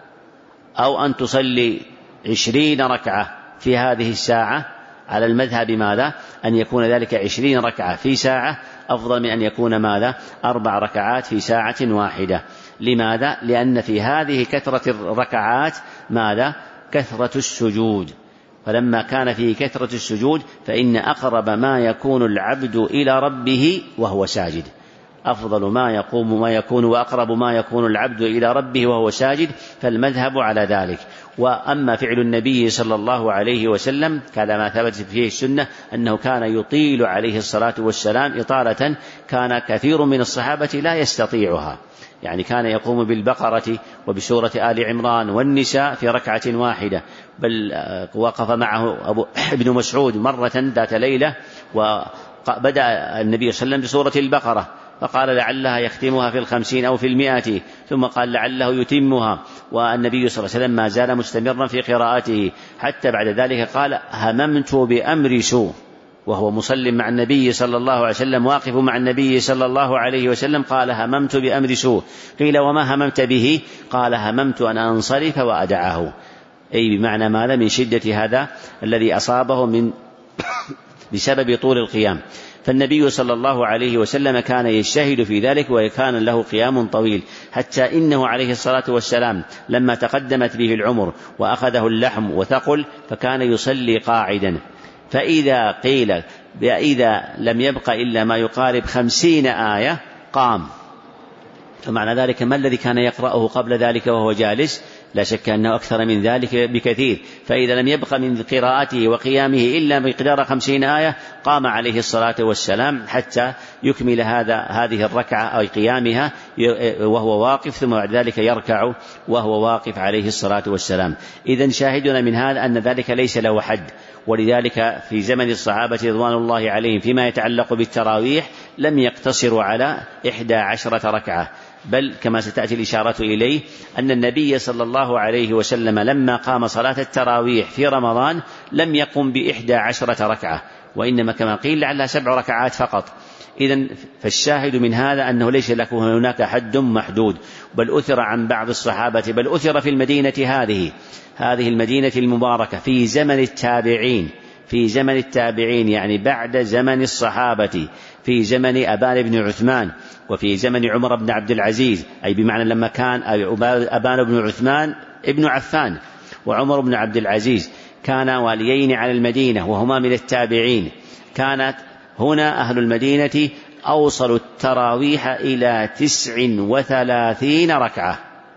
أو أن تصلي 20 ركعة في هذه الساعة. على المذهب ماذا؟ أن يكون ذلك 20 ركعة في ساعة أفضل من أن يكون ماذا؟ 4 ركعات في ساعة واحدة. لماذا؟ لأن في هذه كثرة الركعات ماذا؟ كثرة السجود. فلما كان فيه كثرة السجود فإن أقرب ما يكون العبد إلى ربه وهو ساجد، أفضل ما يكون وأقرب ما يكون العبد إلى ربه وهو ساجد، فالمذهب على ذلك. وأما فعل النبي صلى الله عليه وسلم كما ثبت فيه السنة أنه كان يطيل عليه الصلاة والسلام إطالة كان كثير من الصحابة لا يستطيعها، يعني كان يقوم بالبقرة وبسورة آل عمران والنساء في ركعة واحدة، بل وقف معه ابن مسعود مرة ذات ليلة وبدأ النبي صلى الله عليه وسلم بسورة البقرة فقال لعلها يختمها في 50 أو في 100، ثم قال لعله يتمها، والنبي صلى الله عليه وسلم ما زال مستمرا في قراءته، حتى بعد ذلك قال: هممت بأمر سوء، وهو مسلم مع النبي صلى الله عليه وسلم واقف مع النبي صلى الله عليه وسلم، قال: هممت بأمر سوء. قيل: وما هممت به؟ قال: هممت أن أنصرف وأدعه، أي بمعنى ماذا؟ من شدة هذا الذي أصابه بسبب طول القيام. فالنبي صلى الله عليه وسلم كان يجتهد في ذلك وكان له قيام طويل، حتى إنه عليه الصلاة والسلام لما تقدمت به العمر وأخذه اللحم وثقل فكان يصلي قاعدا، فإذا قيل إذا لم يبق إلا ما يقارب 50 آية قام. فمعنى ذلك ما الذي كان يقرأه قبل ذلك وهو جالس؟ لا شك أنه أكثر من ذلك بكثير. فإذا لم يبق من قراءته وقيامه إلا مقدار 50 آية قام عليه الصلاة والسلام حتى يكمل هذه الركعة أو قيامها وهو واقف، ثم بعد ذلك يركع وهو واقف عليه الصلاة والسلام. إذن شاهدنا من هذا أن ذلك ليس له حد، ولذلك في زمن الصحابة رضوان الله عليهم فيما يتعلق بالتراويح لم يقتصروا على 11 ركعة، بل كما ستأتي الإشارة إليه أن النبي صلى الله عليه وسلم لما قام صلاة التراويح في رمضان لم يقم ب11 ركعة، وإنما كما قيل لعلها 7 ركعات فقط. إذن فالشاهد من هذا أنه ليس له هناك حد محدود، بل أثر عن بعض الصحابة، بل أثر في المدينة هذه المدينة المباركة في زمن التابعين، في زمن التابعين، يعني بعد زمن الصحابة، في زمن أبان بن عثمان وفي زمن عمر بن عبد العزيز، أي بمعنى لما كان أبان بن عثمان ابن عفان وعمر بن عبد العزيز كانا واليين على المدينة وهما من التابعين، كانت هنا أهل المدينة أوصلوا التراويح إلى 39 ركعة،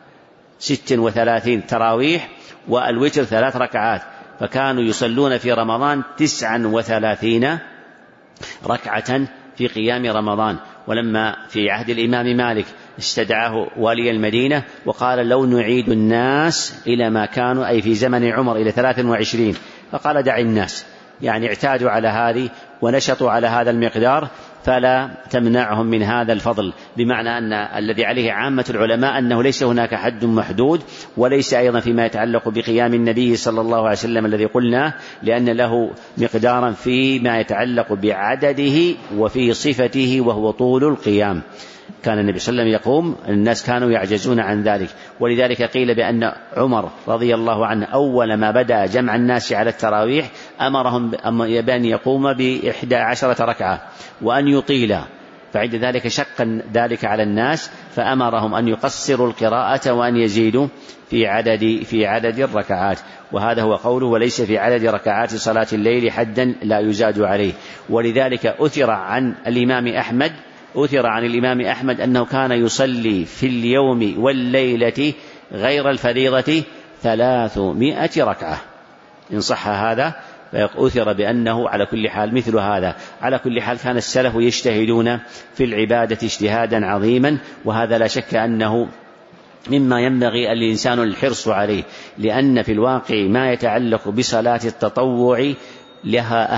36 تراويح والوتر 3 ركعات، فكانوا يصلون في رمضان 39 ركعة في قيام رمضان. ولما في عهد الإمام مالك استدعاه والي المدينة وقال لو نعيد الناس إلى ما كانوا، أي في زمن عمر إلى 23، فقال دع الناس، يعني اعتادوا على هذه ونشطوا على هذا المقدار فلا تمنعهم من هذا الفضل، بمعنى أن الذي عليه عامة العلماء أنه ليس هناك حد محدود، وليس أيضا فيما يتعلق بقيام النبي صلى الله عليه وسلم الذي قلنا، لأن له مقدارا فيما يتعلق بعدده وفي صفته وهو طول القيام. كان النبي صلى الله عليه وسلم يقوم، الناس كانوا يعجزون عن ذلك، ولذلك قيل بأن عمر رضي الله عنه أول ما بدأ جمع الناس على التراويح أمرهم بأن يقوم ب11 ركعة وأن يطيل، فعند ذلك شق ذلك على الناس فأمرهم أن يقصروا القراءة وأن يزيدوا في عدد الركعات، وهذا هو قوله وليس في عدد ركعات صلاة الليل حدا لا يزاد عليه. ولذلك أثر عن الإمام أحمد أنه كان يصلي في اليوم والليلة غير الفريضة 300 ركعة، إن صح هذا فأثر بأنه على كل حال مثل هذا. على كل حال كان السلف يجتهدون في العبادة اجتهادا عظيما، وهذا لا شك أنه مما ينبغي الإنسان الحرص عليه، لأن في الواقع ما يتعلق بصلاة التطوع لها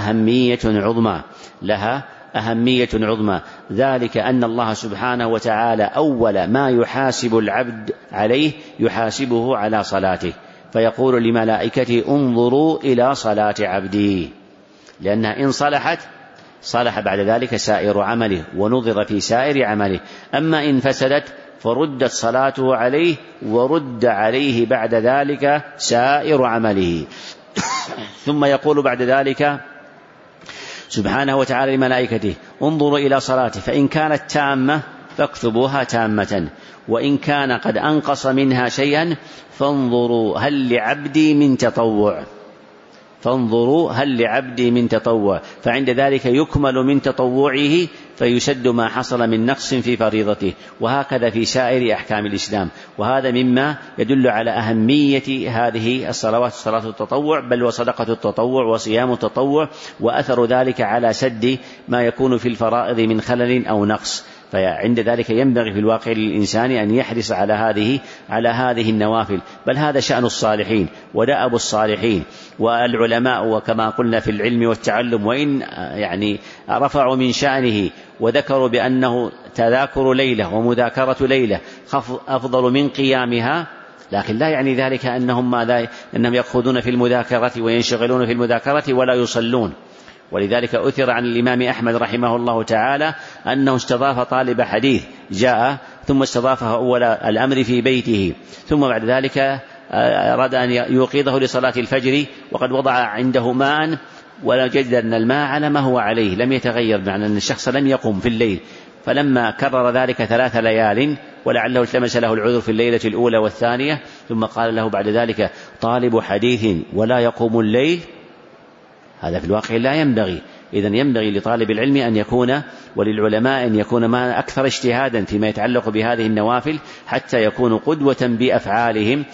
أهمية عظمى، ذلك أن الله سبحانه وتعالى أول ما يحاسب العبد عليه يحاسبه على صلاته، فيقول لملائكته انظروا إلى صلاة عبدي، لأنها إن صلح بعد ذلك سائر عمله ونظر في سائر عمله، أما إن فسدت فردت صلاته عليه ورد عليه بعد ذلك سائر عمله. ثم يقول بعد ذلك سبحانه وتعالى لملائكته انظروا إلى صلاته فإن كانت تامة فاكتبوها تامة، وإن كان قد أنقص منها شيئا فانظروا هل لعبدي من تطوع، فعند ذلك يكمل من تطوعه فيسد ما حصل من نقص في فريضته، وهكذا في سائر أحكام الإسلام. وهذا مما يدل على أهمية هذه الصلوات، صلاة التطوع بل وصدقة التطوع وصيام التطوع، وأثر ذلك على سد ما يكون في الفرائض من خلل أو نقص. فعند ذلك ينبغي في الواقع للإنسان أن يحرص على هذه النوافل، بل هذا شأن الصالحين ودأب الصالحين والعلماء، وكما قلنا في العلم والتعلم وإن يعني رفعوا من شأنه وذكروا بأنه تذاكر ليلة ومذاكرة ليلة أفضل من قيامها، لكن لا يعني ذلك أنهم يأخذون في المذاكرة وينشغلون في المذاكرة ولا يصلون. ولذلك أثر عن الإمام أحمد رحمه الله تعالى أنه استضاف طالب حديث جاء ثم استضافه أول الأمر في بيته، ثم بعد ذلك أراد أن يوقظه لصلاة الفجر وقد وضع عنده ماء وجد أن الماء على ما هو عليه لم يتغير، معنى أن الشخص لم يقم في الليل، فلما كرر ذلك 3 ليال ولعله التمس له العذر في الليلة الأولى والثانية، ثم قال له بعد ذلك طالب حديث ولا يقوم الليل، هذا في الواقع لا ينبغي. إذن ينبغي لطالب العلم أن يكون وللعلماء أن يكون ما أكثر اجتهادا فيما يتعلق بهذه النوافل حتى يكونوا قدوة بأفعالهم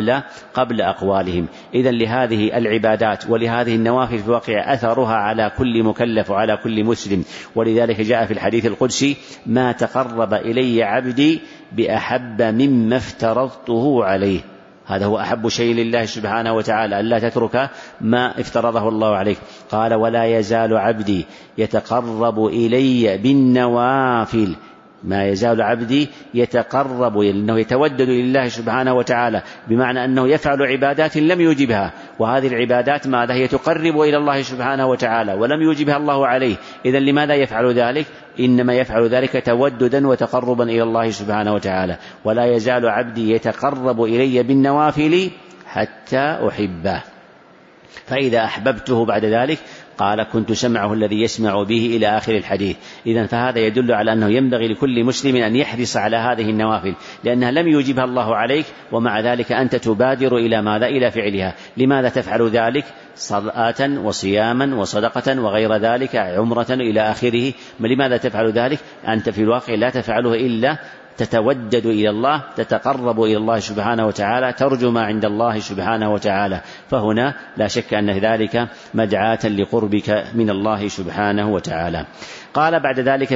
قبل أقوالهم. إذن لهذه العبادات ولهذه النوافل في الواقع أثرها على كل مكلف وعلى كل مسلم، ولذلك جاء في الحديث القدسي ما تقرب إلي عبدي بأحب مما افترضته عليه، هذا هو أحب شيء لله سبحانه وتعالى ألا تترك ما افترضه الله عليك. قال ولا يزال عبدي يتقرب إلي بالنوافل، ما يزال عبدي يتقرب، لأنه يتودد لله سبحانه وتعالى، بمعنى أنه يفعل عبادات لم يوجبها، وهذه العبادات ماذا هي تقرب إلى الله سبحانه وتعالى ولم يوجبها الله عليه. إذن لماذا يفعل ذلك؟ إنما يفعل ذلك توددا وتقربا إلى الله سبحانه وتعالى. ولا يزال عبدي يتقرب إلي بالنوافل حتى أحبه. فإذا أحببته بعد ذلك قال كنت سمعه الذي يسمع به إلى آخر الحديث. إذن فهذا يدل على أنه ينبغي لكل مسلم أن يحرص على هذه النوافل، لأنها لم يوجبها الله عليك، ومع ذلك أنت تبادر إلى ماذا؟ إلى فعلها. لماذا تفعل ذلك؟ صلاة وصياما وصدقة وغير ذلك، عمرة إلى آخره. لماذا تفعل ذلك؟ أنت في الواقع لا تفعله إلا تتودد إلى الله، تتقرب إلى الله سبحانه وتعالى، ترجو ما عند الله سبحانه وتعالى. فهنا لا شك أن ذلك مدعاة لقربك من الله سبحانه وتعالى. قال بعد ذلك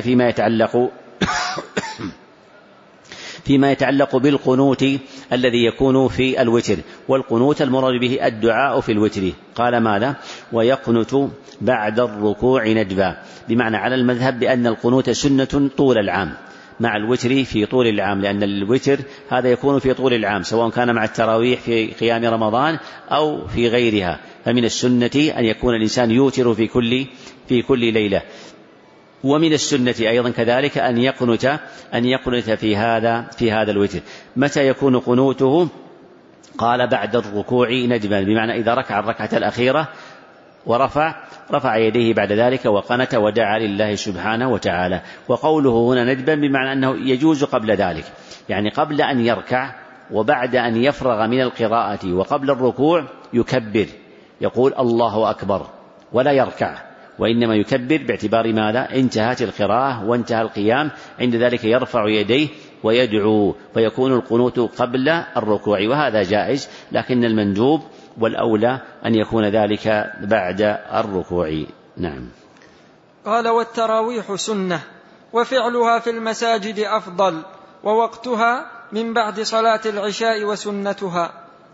فيما يتعلق بالقنوت الذي يكون في الوتر، والقنوت المراد به الدعاء في الوتر. قال ماذا؟ ويقنت بعد الركوع ندبا، بمعنى على المذهب بأن القنوت سنة طول العام مع الوتر في طول العام، لأن الوتر هذا يكون في طول العام سواء كان مع التراويح في قيام رمضان أو في غيرها. فمن السنة أن يكون الإنسان يوتر في كل ليلة. ومن السنة أيضا كذلك أن يقنت في هذا الوتر. متى يكون قنوته؟ قال بعد الركوع ندبا، بمعنى إذا ركع الركعة الأخيرة ورفع يديه بعد ذلك وقنت ودعا لله سبحانه وتعالى. وقوله هنا ندبا بمعنى أنه يجوز قبل ذلك، يعني قبل أن يركع وبعد أن يفرغ من القراءة وقبل الركوع يكبر، يقول الله أكبر ولا يركع، وإنما يكبر باعتبار ماذا؟ انتهت القراءة وانتهى القيام، عند ذلك يرفع يديه ويدعو، فيكون القنوت قبل الركوع، وهذا جائز، لكن المندوب والأولى أن يكون ذلك بعد الركوع. نعم. قال والتراويح سنة، وفعلها في المساجد أفضل، ووقتها من بعد صلاة العشاء، وسنتها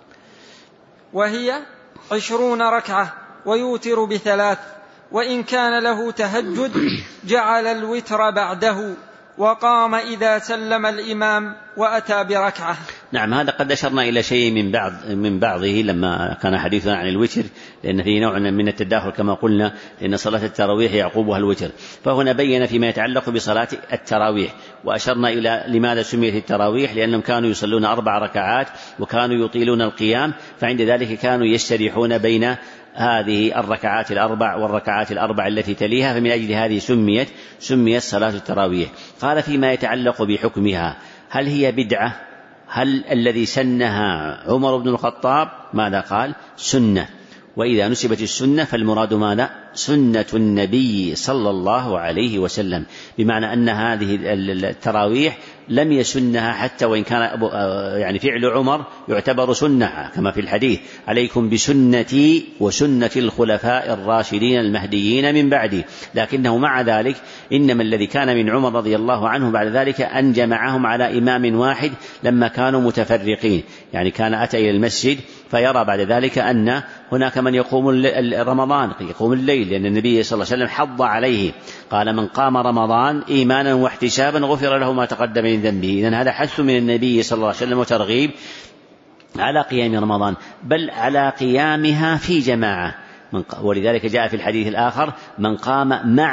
وهي 20 ركعة، ويوتر ب3، وإن كان له تهجد جعل الوتر بعده، وقام إذا سلم الإمام وأتى بركعة. نعم، هذا قد أشرنا إلى شيء من بعضه لما كان حديثنا عن الوتر، لأن فيه نوع من التداخل كما قلنا، لأن صلاة التراويح يعقوبها الوتر. فهنا بين فيما يتعلق بصلاة التراويح، وأشرنا إلى لماذا سميت التراويح، لأنهم كانوا يصلون 4 ركعات وكانوا يطيلون القيام، فعند ذلك كانوا يستريحون بين هذه الركعات 4 والركعات 4 التي تليها، فمن أجل هذه سميت صلاة التراويح. قال فيما يتعلق بحكمها، هل هي بدعة؟ هل الذي سنها عمر بن الخطاب؟ ماذا قال؟ سنة. وإذا نسبت السنة فالمراد ماذا؟ سنة النبي صلى الله عليه وسلم، بمعنى أن هذه التراويح لم يسنها حتى وإن كان يعني فعل عمر يعتبر سنة، كما في الحديث عليكم بسنتي وسنة الخلفاء الراشدين المهديين من بعدي. لكنه مع ذلك إنما الذي كان من عمر رضي الله عنه بعد ذلك أن جمعهم على إمام واحد لما كانوا متفرقين، يعني كان أتى إلى المسجد فيرى بعد ذلك أن هناك من يقوم رمضان يقوم الليل، لأن النبي صلى الله عليه وسلم حض عليه، قال من قام رمضان إيمانا واحتسابا غفر له ما تقدم من ذنبه. إذن هذا حث من النبي صلى الله عليه وسلم وترغيب على قيام رمضان، بل على قيامها في جماعة. ولذلك جاء في الحديث الآخر من قام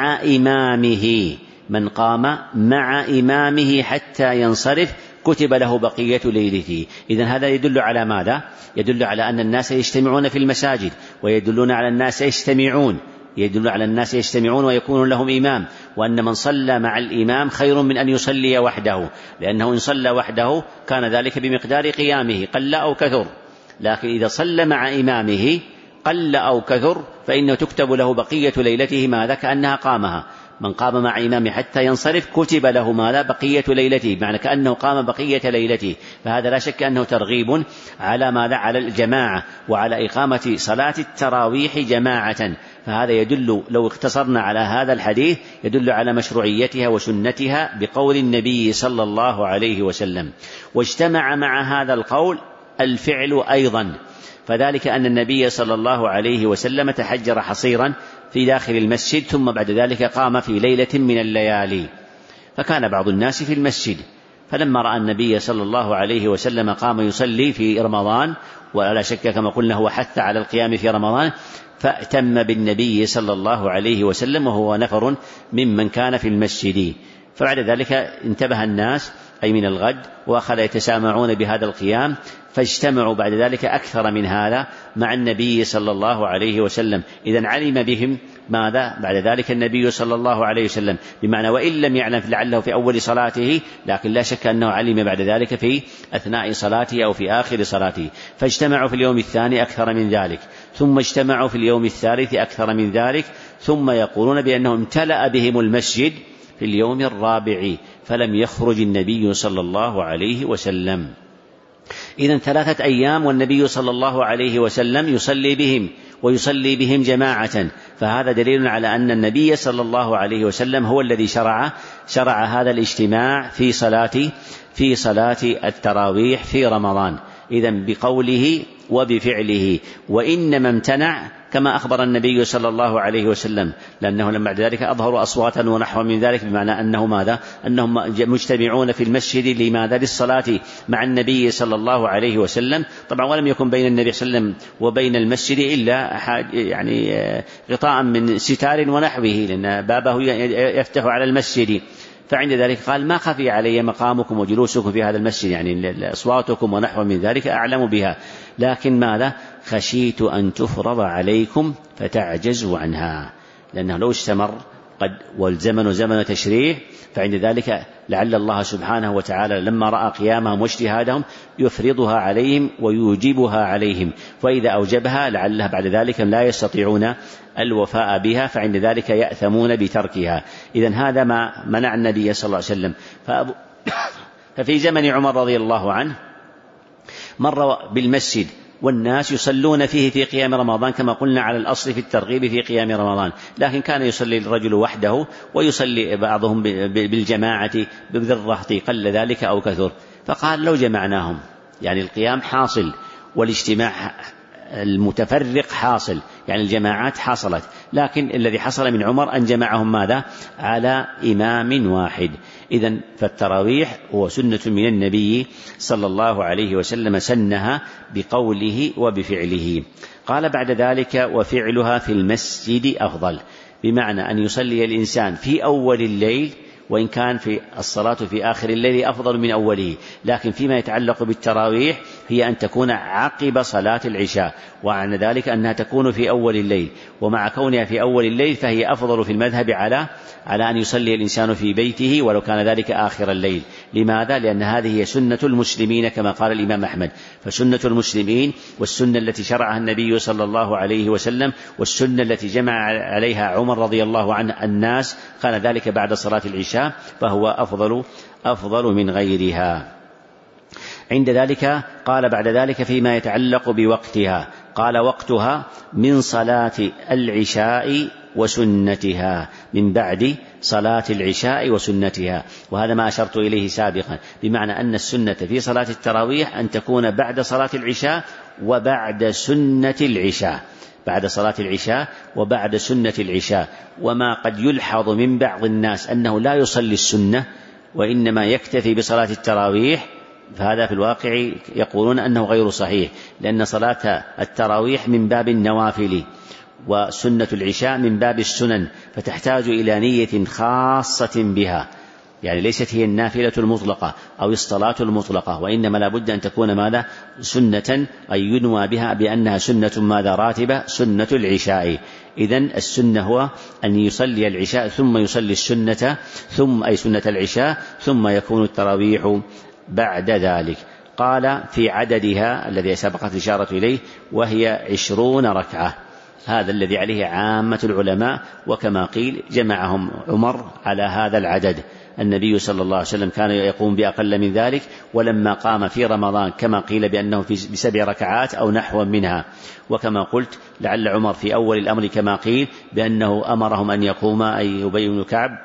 مع إمامه حتى ينصرف كتب له بقية ليلته. إذن هذا يدل على ماذا؟ يدل على أن الناس يجتمعون في المساجد، ويدل على الناس يجتمعون ويكون لهم إمام، وأن من صلى مع الإمام خير من أن يصلي وحده، لأنه إن صلى وحده كان ذلك بمقدار قيامه قل أو كثر، لكن إذا صلى مع إمامه قل أو كثر فإنه تكتب له بقية ليلته ماذا؟ كأنها قامها. من قام مع إمامه حتى ينصرف كتب له ماذا؟ بقية ليلته، معنى كأنه قام بقية ليلته. فهذا لا شك أنه ترغيب على ماذا؟ على الجماعة وعلى إقامة صلاة التراويح جماعة. فهذا يدل، لو اقتصرنا على هذا الحديث، يدل على مشروعيتها وسنتها بقول النبي صلى الله عليه وسلم. واجتمع مع هذا القول الفعل أيضا، فذلك أن النبي صلى الله عليه وسلم تحجر حصيرا في داخل المسجد، ثم بعد ذلك قام في ليلة من الليالي، فكان بعض الناس في المسجد، فلما رأى النبي صلى الله عليه وسلم قام يصلي في رمضان، ولا شك كما قلنا هو حث على القيام في رمضان، فأتم بالنبي صلى الله عليه وسلم وهو نفر ممن كان في المسجد. فبعد ذلك انتبه الناس أي من الغد، وأخذ يتسامعون بهذا القيام، فاجتمعوا بعد ذلك أكثر من هذا مع النبي صلى الله عليه وسلم. إذن علم بهم ماذا بعد ذلك النبي صلى الله عليه وسلم، بمعنى وإن لم يعلم لعله في أول صلاته، لكن لا شك أنه علم بعد ذلك في أثناء صلاته أو في آخر صلاته. فاجتمعوا في اليوم الثاني أكثر من ذلك، ثم اجتمعوا في اليوم الثالث أكثر من ذلك، ثم يقولون بأنه امتلأ بهم المسجد في اليوم الرابع فلم يخرج النبي صلى الله عليه وسلم. إذن 3 أيام والنبي صلى الله عليه وسلم يصلي بهم ويصلي بهم جماعة، فهذا دليل على أن النبي صلى الله عليه وسلم هو الذي شرع هذا الاجتماع في صلاة التراويح في رمضان، إذن بقوله وبفعله. وإنما امتنع كما أخبر النبي صلى الله عليه وسلم، لأنه لما بعد ذلك أظهروا أصواتا ونحو من ذلك، بمعنى أنه ماذا؟ أنهم مجتمعون في المسجد لماذا؟ للصلاة مع النبي صلى الله عليه وسلم. طبعا ولم يكن بين النبي صلى الله عليه وسلم وبين المسجد إلا يعني غطاء من ستار ونحوه، لأن بابه يفتح على المسجد، فعند ذلك قال ما خفي علي مقامكم وجلوسكم في هذا المسجد، يعني أصواتكم ونحو من ذلك أعلم بها، لكن ماذا؟ خشيت أن تفرض عليكم فتعجزوا عنها، لأنه لو استمر والزمن زمن تشريع، فعند ذلك لعل الله سبحانه وتعالى لما رأى قيامهم واجتهادهم يفرضها عليهم ويوجبها عليهم، وإذا أوجبها لعلها بعد ذلك لا يستطيعون الوفاء بها، فعند ذلك يأثمون بتركها. إذن هذا ما منع النبي صلى الله عليه وسلم. ففي زمن عمر رضي الله عنه مر بالمسجد والناس يصلون فيه في قيام رمضان، كما قلنا على الأصل في الترغيب في قيام رمضان، لكن كان يصلي الرجل وحده ويصلي بعضهم بالجماعة بالرهط، قل ذلك أو كثر، فقال لو جمعناهم، يعني القيام حاصل والاجتماع المتفرق حاصل، يعني الجماعات حصلت، لكن الذي حصل من عمر أن جمعهم ماذا؟ على إمام واحد. إذن فالتراويح هو سنة من النبي صلى الله عليه وسلم، سنها بقوله وبفعله. قال بعد ذلك وفعلها في المسجد أفضل، بمعنى أن يصلي الإنسان في أول الليل، وإن كان في الصلاة في آخر الليل أفضل من أوله، لكن فيما يتعلق بالتراويح هي أن تكون عقب صلاة العشاء، وعن ذلك أنها تكون في أول الليل، ومع كونها في أول الليل فهي أفضل في المذهب على أن يصلي الإنسان في بيته ولو كان ذلك آخر الليل. لماذا؟ لأن هذه هي سنة المسلمين كما قال الإمام أحمد، فسنة المسلمين والسنة التي شرعها النبي صلى الله عليه وسلم والسنة التي جمع عليها عمر رضي الله عنه الناس كان ذلك بعد صلاة العشاء، فهو أفضل من غيرها. عند ذلك قال بعد ذلك فيما يتعلق بوقتها، قال وقتها من صلاة العشاء وسنتها، من بعد صلاة العشاء وسنتها، وهذا ما أشرت إليه سابقا، بمعنى أن السنة في صلاة التراويح أن تكون بعد صلاة العشاء وبعد سنة العشاء، بعد صلاة العشاء وبعد سنة العشاء. وما قد يلحظ من بعض الناس أنه لا يصلي السنة وإنما يكتفي بصلاة التراويح، فهذا في الواقع يقولون أنه غير صحيح، لأن صلاة التراويح من باب النوافل وسنة العشاء من باب السنن، فتحتاج إلى نية خاصة بها، يعني ليست هي النافلة المطلقة أو الصلاة المطلقة، وإنما لا بد أن تكون ماذا؟ سنة، أي ينوى بها بأنها سنة ماذا؟ راتبة، سنة العشاء. إذن السنة هو أن يصلي العشاء ثم يصلي السنة، ثم أي سنة العشاء، ثم يكون التراويح بعد ذلك. قال في عددها الذي سبقت الإشارة إليه وهي 20 ركعة، هذا الذي عليه عامة العلماء، وكما قيل جمعهم عمر على هذا العدد. النبي صلى الله عليه وسلم كان يقوم بأقل من ذلك، ولما قام في رمضان كما قيل بأنه ب7 ركعات أو نحو منها، وكما قلت لعل عمر في أول الأمر كما قيل بأنه أمرهم أن يقوم أي أبي بن كعب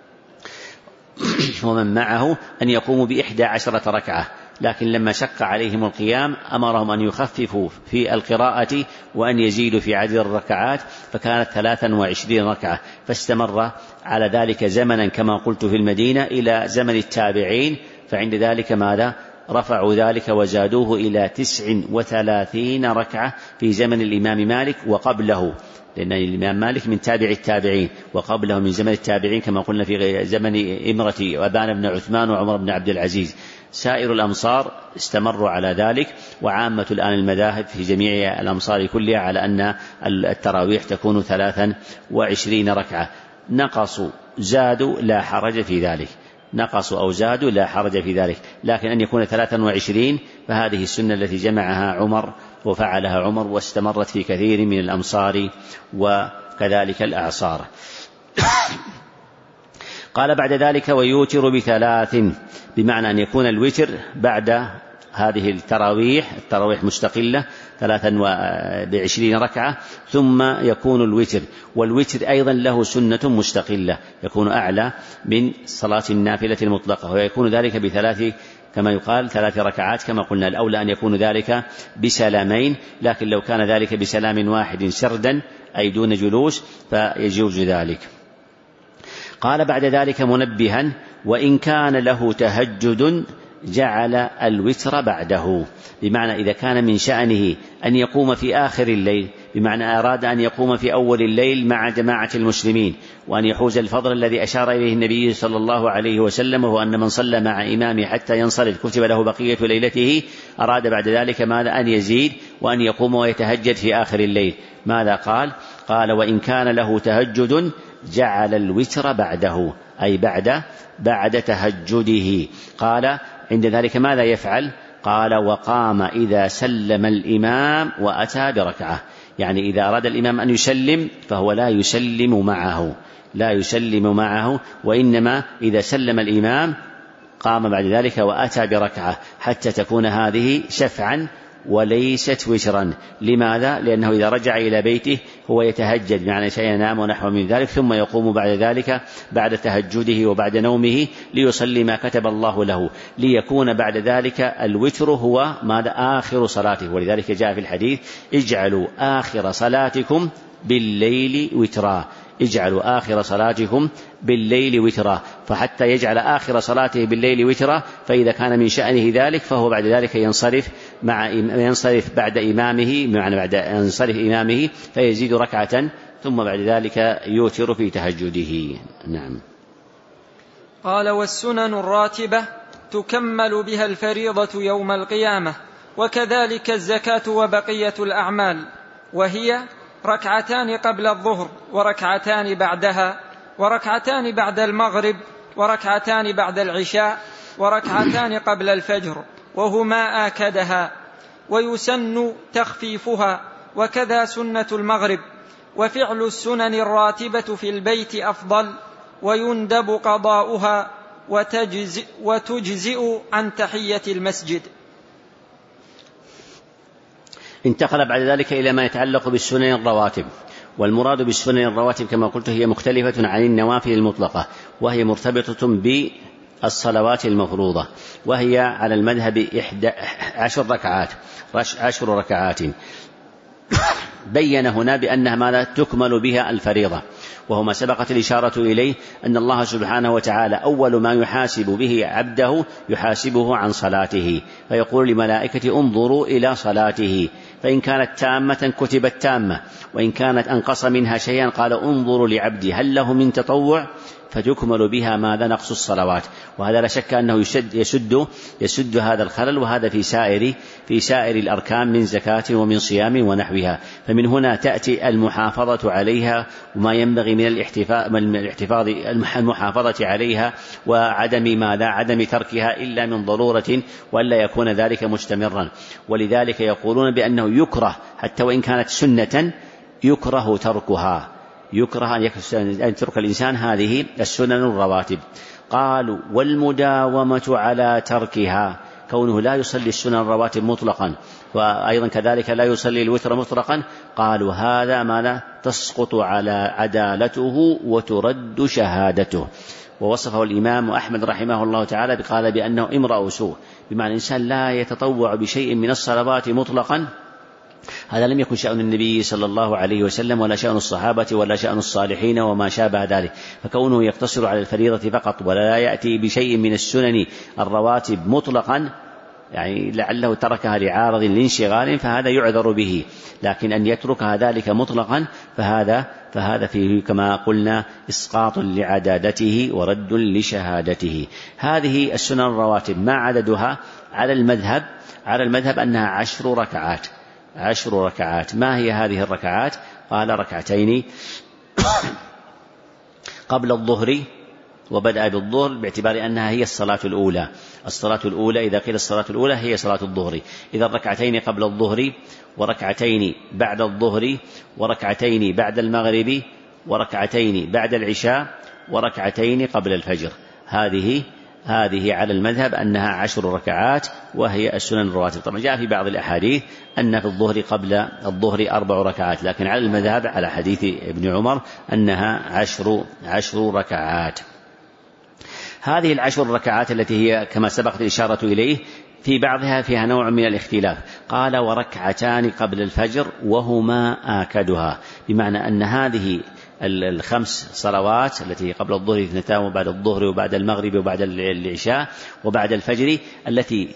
ومن معه أن يقوموا ب11 ركعة، لكن لما شق عليهم القيام أمرهم أن يخففوا في القراءة وأن يزيدوا في عدد الركعات، فكانت 23 ركعة، فاستمر على ذلك زمنا كما قلت في المدينة إلى زمن التابعين، فعند ذلك ماذا؟ رفعوا ذلك وزادوه إلى 39 ركعة في زمن الإمام مالك وقبله، لأن الإمام مالك من تابع التابعين، وقبله من زمن التابعين كما قلنا في زمن إمرة وأبان بن عثمان وعمر بن عبد العزيز. سائر الأمصار استمروا على ذلك، وعامة الآن المذاهب في جميع الأمصار كلها على أن التراويح تكون 23 ركعة. نقصوا زادوا لا حرج في ذلك، نقصوا أو زادوا لا حرج في ذلك، لكن أن يكون 23 فهذه السنة التي جمعها عمر وفعلها عمر واستمرت في كثير من الأمصار وكذلك الأعصار. قال بعد ذلك ويوتر ب3، بمعنى أن يكون الوتر بعد هذه التراويح مستقلة 23 ركعة ثم يكون الوتر، والوتر أيضا له سنة مستقلة يكون أعلى من صلاة النافلة المطلقة، ويكون ذلك ب3 كما يقال 3 ركعات كما قلنا. الأولى أن يكون ذلك بسلامين، لكن لو كان ذلك بسلام واحد سردا أي دون جلوس فيجوز ذلك. قال بعد ذلك منبها وإن كان له تهجد جعل الوتر بعده، بمعنى إذا كان من شأنه أن يقوم في آخر الليل، بمعنى أراد أن يقوم في أول الليل مع جماعة المسلمين وأن يحوز الفضل الذي أشار إليه النبي صلى الله عليه وسلم، وهو أن من صلى مع إمامه حتى ينصرف كتب له بقية ليلته، أراد بعد ذلك ماذا؟ أن يزيد وأن يقوم ويتهجد في آخر الليل. ماذا قال وإن كان له تهجد جعل الوتر بعده، أي بعد تهجده. قال عند ذلك ماذا يفعل؟ قال وقام إذا سلم الإمام وأتى بركعة، يعني إذا أراد الإمام أن يسلم فهو لا يسلم معه، وإنما إذا سلم الإمام قام بعد ذلك وأتى بركعة، حتى تكون هذه شفعا وليست وترا. لماذا؟ لأنه إذا رجع إلى بيته هو يتهجد بمعنى سينام ونحو من ذلك، ثم يقوم بعد ذلك بعد تهجده وبعد نومه ليصلي ما كتب الله له، ليكون بعد ذلك الوتر هو ماذا؟ آخر صلاته. ولذلك جاء في الحديث اجعلوا آخر صلاتكم بالليل وترا، اجعلوا آخر صلاتكم بالليل وترا، فحتى يجعل آخر صلاته بالليل وترا، فإذا كان من شأنه ذلك فهو بعد ذلك ينصرف بعد إمامه، معنى بعد ينصرف إمامه فيزيد ركعة ثم بعد ذلك يوتر في تهجده. نعم. قال والسنن الراتبة تكمل بها الفريضة يوم القيامة، وكذلك الزكاة وبقية الأعمال، وهي 2 قبل الظهر، 2 بعدها، 2 بعد المغرب، 2 بعد العشاء، 2 قبل الفجر، وهما آكدها، ويسن تخفيفها، وكذا سنة المغرب. وفعل السنن الراتبة في البيت أفضل، ويندب قضاؤها وتجزئ عن تحية المسجد. انتقل بعد ذلك إلى ما يتعلق بالسنن الرواتب، والمراد بالسنن الرواتب كما قلت هي مختلفة عن النوافل المطلقة، وهي مرتبطة بالصلوات المفروضة، وهي على المذهب 10 ركعات. بين هنا بأنها ماذا؟ تكمل بها الفريضة، وهو ما سبقت الإشارة إليه أن الله سبحانه وتعالى أول ما يحاسب به عبده يحاسبه عن صلاته، فيقول لملائكة انظروا إلى صلاته، فإن كانت تامة كتبت تامة، وإن كانت أنقص منها شيئا قال انظروا لعبدي هل له من تطوع، فتكمل بها ماذا؟ نقص الصلوات. وهذا لا شك أنه يسد هذا الخلل، وهذا في سائر الأركان من زكاة ومن صيام ونحوها. فمن هنا تأتي المحافظة عليها، وما ينبغي من المحافظة عليها، وعدم عدم تركها إلا من ضرورة، ولا يكون ذلك مستمرا. ولذلك يقولون بأنه يكره حتى وإن كانت سنة يكره تركها، يكره أن يترك الإنسان هذه السنن الرواتب. قالوا والمداومة على تركها، كونه لا يصلي السنن الرواتب مطلقا، وأيضا كذلك لا يصلي الوتر مطلقا، قالوا هذا ماذا؟ تسقط على عدالته وترد شهادته. ووصفه الإمام أحمد رحمه الله تعالى قال بأنه امرأ سوء، بمعنى الإنسان لا يتطوع بشيء من الصلوات مطلقا، هذا لم يكن شأن النبي صلى الله عليه وسلم، ولا شأن الصحابة، ولا شأن الصالحين وما شابه ذلك. فكونه يقتصر على الفريضة فقط ولا يأتي بشيء من السنن الرواتب مطلقا، يعني لعله تركها لعارض لانشغال فهذا يعذر به، لكن أن يتركها ذلك مطلقا فهذا فيه كما قلنا إسقاط لعدادته ورد لشهادته. هذه السنن الرواتب ما عددها على المذهب أنها 10 ركعات. ما هي هذه الركعات؟ قال ركعتين قبل الظهر وبدأ بالظهر باعتبار أنها هي الصلاة الأولى. إذا قيل الصلاة الأولى هي صلاة الظهر. إذا ركعتين قبل الظهر وركعتين بعد الظهر وركعتين بعد المغرب وركعتين بعد العشاء وركعتين قبل الفجر. هذه على المذهب أنها 10 ركعات وهي السنن الرواتب. طبعا جاء في بعض الأحاديث أن في الظهر قبل الظهر 4 ركعات، لكن على المذهب على حديث ابن عمر أنها 10 ركعات. هذه 10 ركعات التي هي كما سبقت الإشارة إليه في بعضها فيها نوع من الاختلاف. قال وركعتان قبل الفجر وهما آكدها، بمعنى أن هذه 5 صلوات التي قبل الظهر 2 وبعد الظهر وبعد المغرب وبعد العشاء وبعد الفجر التي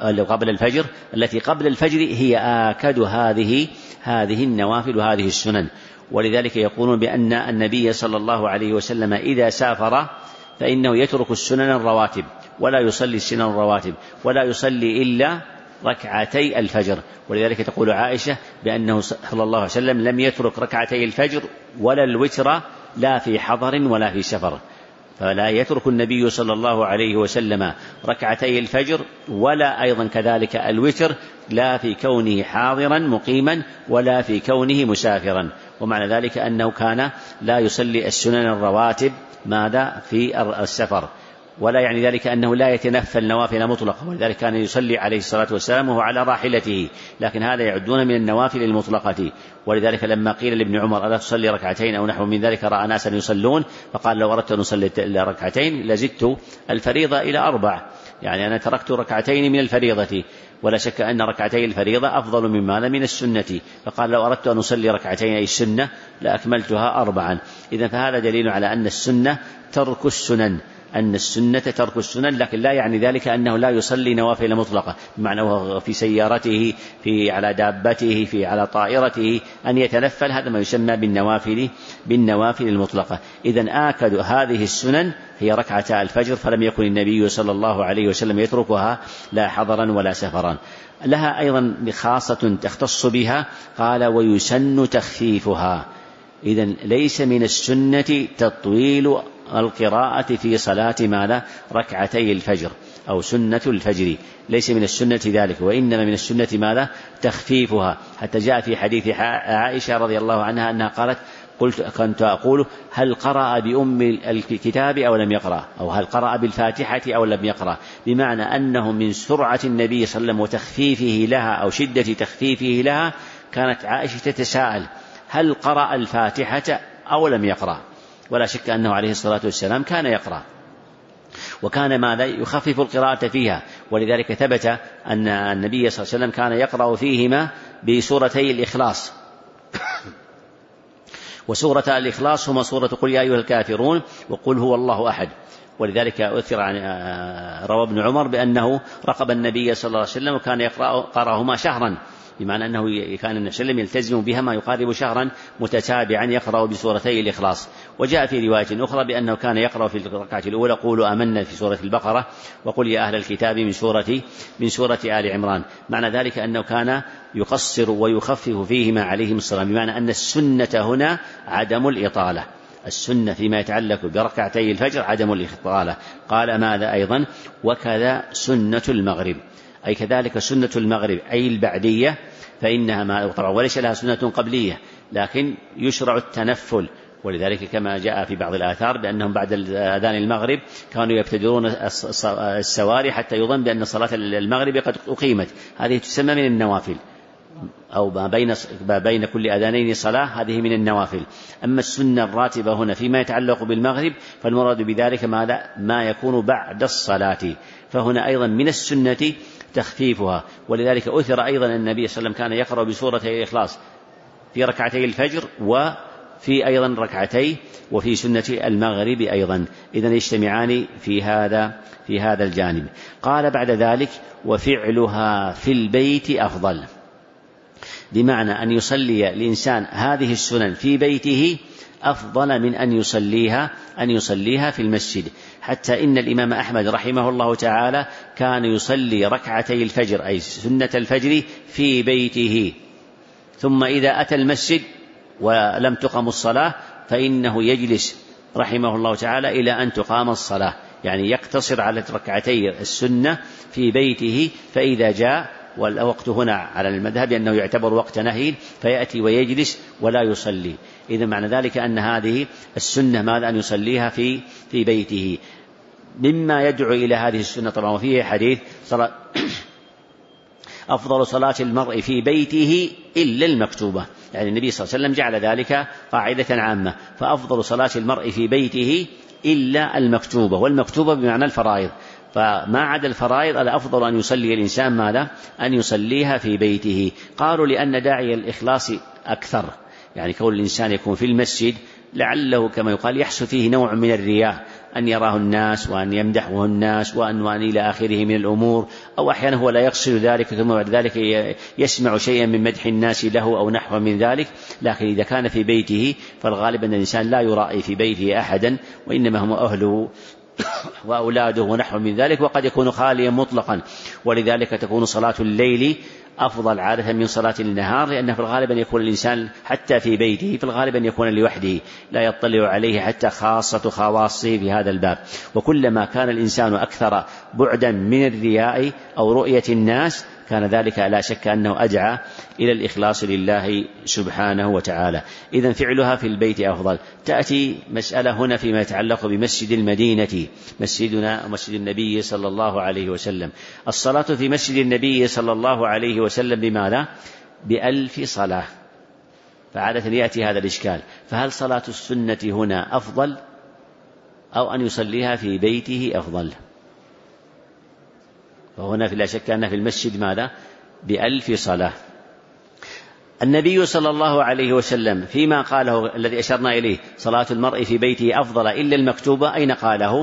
قبل الفجر هي آكد هذه النوافل وهذه السنن. ولذلك يقولون بأن النبي صلى الله عليه وسلم إذا سافر فإنه يترك السنن الرواتب ولا يصلي السنن الرواتب ولا يصلي إلا ركعتي الفجر. ولذلك تقول عائشة بأنه صلى الله عليه وسلم لم يترك ركعتي الفجر ولا الوتر لا في حضر ولا في سفر. فلا يترك النبي صلى الله عليه وسلم ركعتي الفجر ولا أيضا كذلك الوتر، لا في كونه حاضرا مقيما ولا في كونه مسافرا. ومعنى ذلك أنه كان لا يصلي السنن الرواتب ماذا في السفر، ولا يعني ذلك أنه لا يتنفل نوافل مطلقة، ولذلك كان يصلي عليه الصلاة والسلام وهو على راحلته، لكن هذا يعدون من النوافل المطلقة. ولذلك لما قيل لابن عمر ألا تصلي ركعتين أو نحو من ذلك رأى ناسا يصلون فقال لو أردت أن أصلي ركعتين لزدت الفريضة إلى 4، يعني أنا تركت ركعتين من الفريضة، ولا شك أن ركعتي الفريضة أفضل من السنة، فقال لو أردت أن أصلي ركعتين أي السنة لأكملتها 4. إذن فهذا دليل على أن السنة ترك السنن، لكن لا يعني ذلك أنه لا يصلي نوافل مطلقة، بمعنى هو في سيارته على دابته على طائرته أن يتنفل، هذا ما يسمى بالنوافل المطلقة. إذن آكد هذه السنن هي ركعتا الفجر، فلم يكن النبي صلى الله عليه وسلم يتركها لا حضرا ولا سفرا. لها أيضا خاصة تختص بها، قال ويسن تخفيفها. إذن ليس من السنة تطويل القراءة في صلاة ماذا ركعتي الفجر أو سنة الفجر، ليس من السنة ذلك، وإنما من السنة ماذا تخفيفها. حتى جاء في حديث عائشة رضي الله عنها أنها قالت كنت أقول هل قرأ بأم الكتاب أو لم يقرأ، أو هل قرأ بالفاتحة أو لم يقرأ، بمعنى أنه من سرعة النبي صلى الله عليه وسلم وتخفيفه لها أو شدة تخفيفه لها كانت عائشة تتساءل هل قرأ الفاتحة أو لم يقرأ، ولا شك أنه عليه الصلاة والسلام كان يقرأ، وكان ماذا يخفف القراءة فيها. ولذلك ثبت أن النبي صلى الله عليه وسلم كان يقرأ فيهما بسورتي الإخلاص، وسورة الإخلاص هما سورة قل يا أيها الكافرون وقل هو الله أحد. ولذلك أثر عن روى ابن عمر بأنه رقب النبي صلى الله عليه وسلم وكان قرأهما شهرا، بمعنى أنه كان النبي صلى الله عليه وسلم يلتزم بها ما يقارب شهرا متتابعا يقرأ بسورتي الإخلاص. وجاء في رواية أخرى بأنه كان يقرأ في الركعة الأولى قولوا آمنا في سورة البقرة وقل يا أهل الكتاب من سورة آل عمران. معنى ذلك أنه كان يقصر ويخفف فيهما عليهم السلام، بمعنى أن السنة هنا عدم الإطالة، السنة فيما يتعلق بركعتي الفجر عدم الإطالة. قال ماذا أيضا وكذا سنة المغرب، أي كذلك سنة المغرب أي البعدية، فإنها طبعا وليس لها سنة قبلية لكن يشرع التنفل. ولذلك كما جاء في بعض الآثار بأنهم بعد أذان المغرب كانوا يبتدرون السواري حتى يظن بأن صلاة المغرب قد أقيمت، هذه تسمى من النوافل، أو ما بين كل أذانين صلاة، هذه من النوافل. أما السنة الراتبة هنا فيما يتعلق بالمغرب فالمراد بذلك ما يكون بعد الصلاة، فهنا أيضا من السنة تخفيفها. ولذلك أثر أيضا النبي صلى الله عليه وسلم كان يقرأ بسورة الإخلاص في ركعتي الفجر في أيضا ركعتي وفي سنة المغرب أيضا، إذن يجتمعان في هذا الجانب. قال بعد ذلك: وفعلها في البيت أفضل، بمعنى أن يصلي الإنسان هذه السنن في بيته أفضل من أن يصليها في المسجد، حتى إن الإمام أحمد رحمه الله تعالى كان يصلي ركعتي الفجر أي سنة الفجر في بيته، ثم إذا أتى المسجد ولم تقم الصلاة فإنه يجلس رحمه الله تعالى إلى أن تقام الصلاة، يعني يقتصر على ركعتي السنة في بيته، فإذا جاء والوقت هنا على المذهب أنه يعتبر وقت نهي فيأتي ويجلس ولا يصلي. إذا معنى ذلك أن هذه السنة ماذا؟ أن يصليها في بيته. مما يدعو إلى هذه السنة طبعا وفيه حديث أفضل صلاة المرء في بيته إلا المكتوبة، يعني النبي صلى الله عليه وسلم جعل ذلك قاعدة عامة، فأفضل صلاة المرء في بيته إلا المكتوبة، والمكتوبة بمعنى الفرائض، فما عدا الفرائض الأفضل أن يصلي الإنسان ماذا؟ أن يصليها في بيته. قالوا لأن داعي الإخلاص أكثر، يعني كون الإنسان يكون في المسجد لعله كما يقال يحصل فيه نوع من الرياء، أن يراه الناس وأن يمدحه الناس وأن إلى آخره من الأمور، أو أحيانا هو لا يقصد ذلك ثم بعد ذلك يسمع شيئا من مدح الناس له أو نحو من ذلك. لكن إذا كان في بيته فالغالب أن الإنسان لا يرائي في بيته أحدا، وإنما هم أهله وأولاده ونحو من ذلك، وقد يكون خاليا مطلقا، ولذلك تكون صلاة الليل أفضل عادة من صلاة النهار، لأنه في الغالب أن يكون الإنسان حتى في بيته في الغالب أن يكون لوحده لا يطلع عليه حتى خاصة خواصه في هذا الباب. وكلما كان الإنسان أكثر بعدا من الرياء أو رؤية الناس كان ذلك لا شك أنه أدعى إلى الإخلاص لله سبحانه وتعالى. إذن فعلها في البيت أفضل. تأتي مسألة هنا فيما يتعلق بمسجد المدينة، مسجدنا ومسجد النبي صلى الله عليه وسلم. الصلاة في مسجد النبي صلى الله عليه وسلم بماذا؟ ب1000 صلاة. فعادة يأتي هذا الإشكال، فهل صلاة السنة هنا أفضل أو أن يصليها في بيته أفضل؟ وهنا لا شك أن في المسجد ماذا؟ ب1000 صلاة. النبي صلى الله عليه وسلم فيما قاله الذي أشرنا إليه صلاة المرء في بيته أفضل إلا المكتوبة، أين قاله؟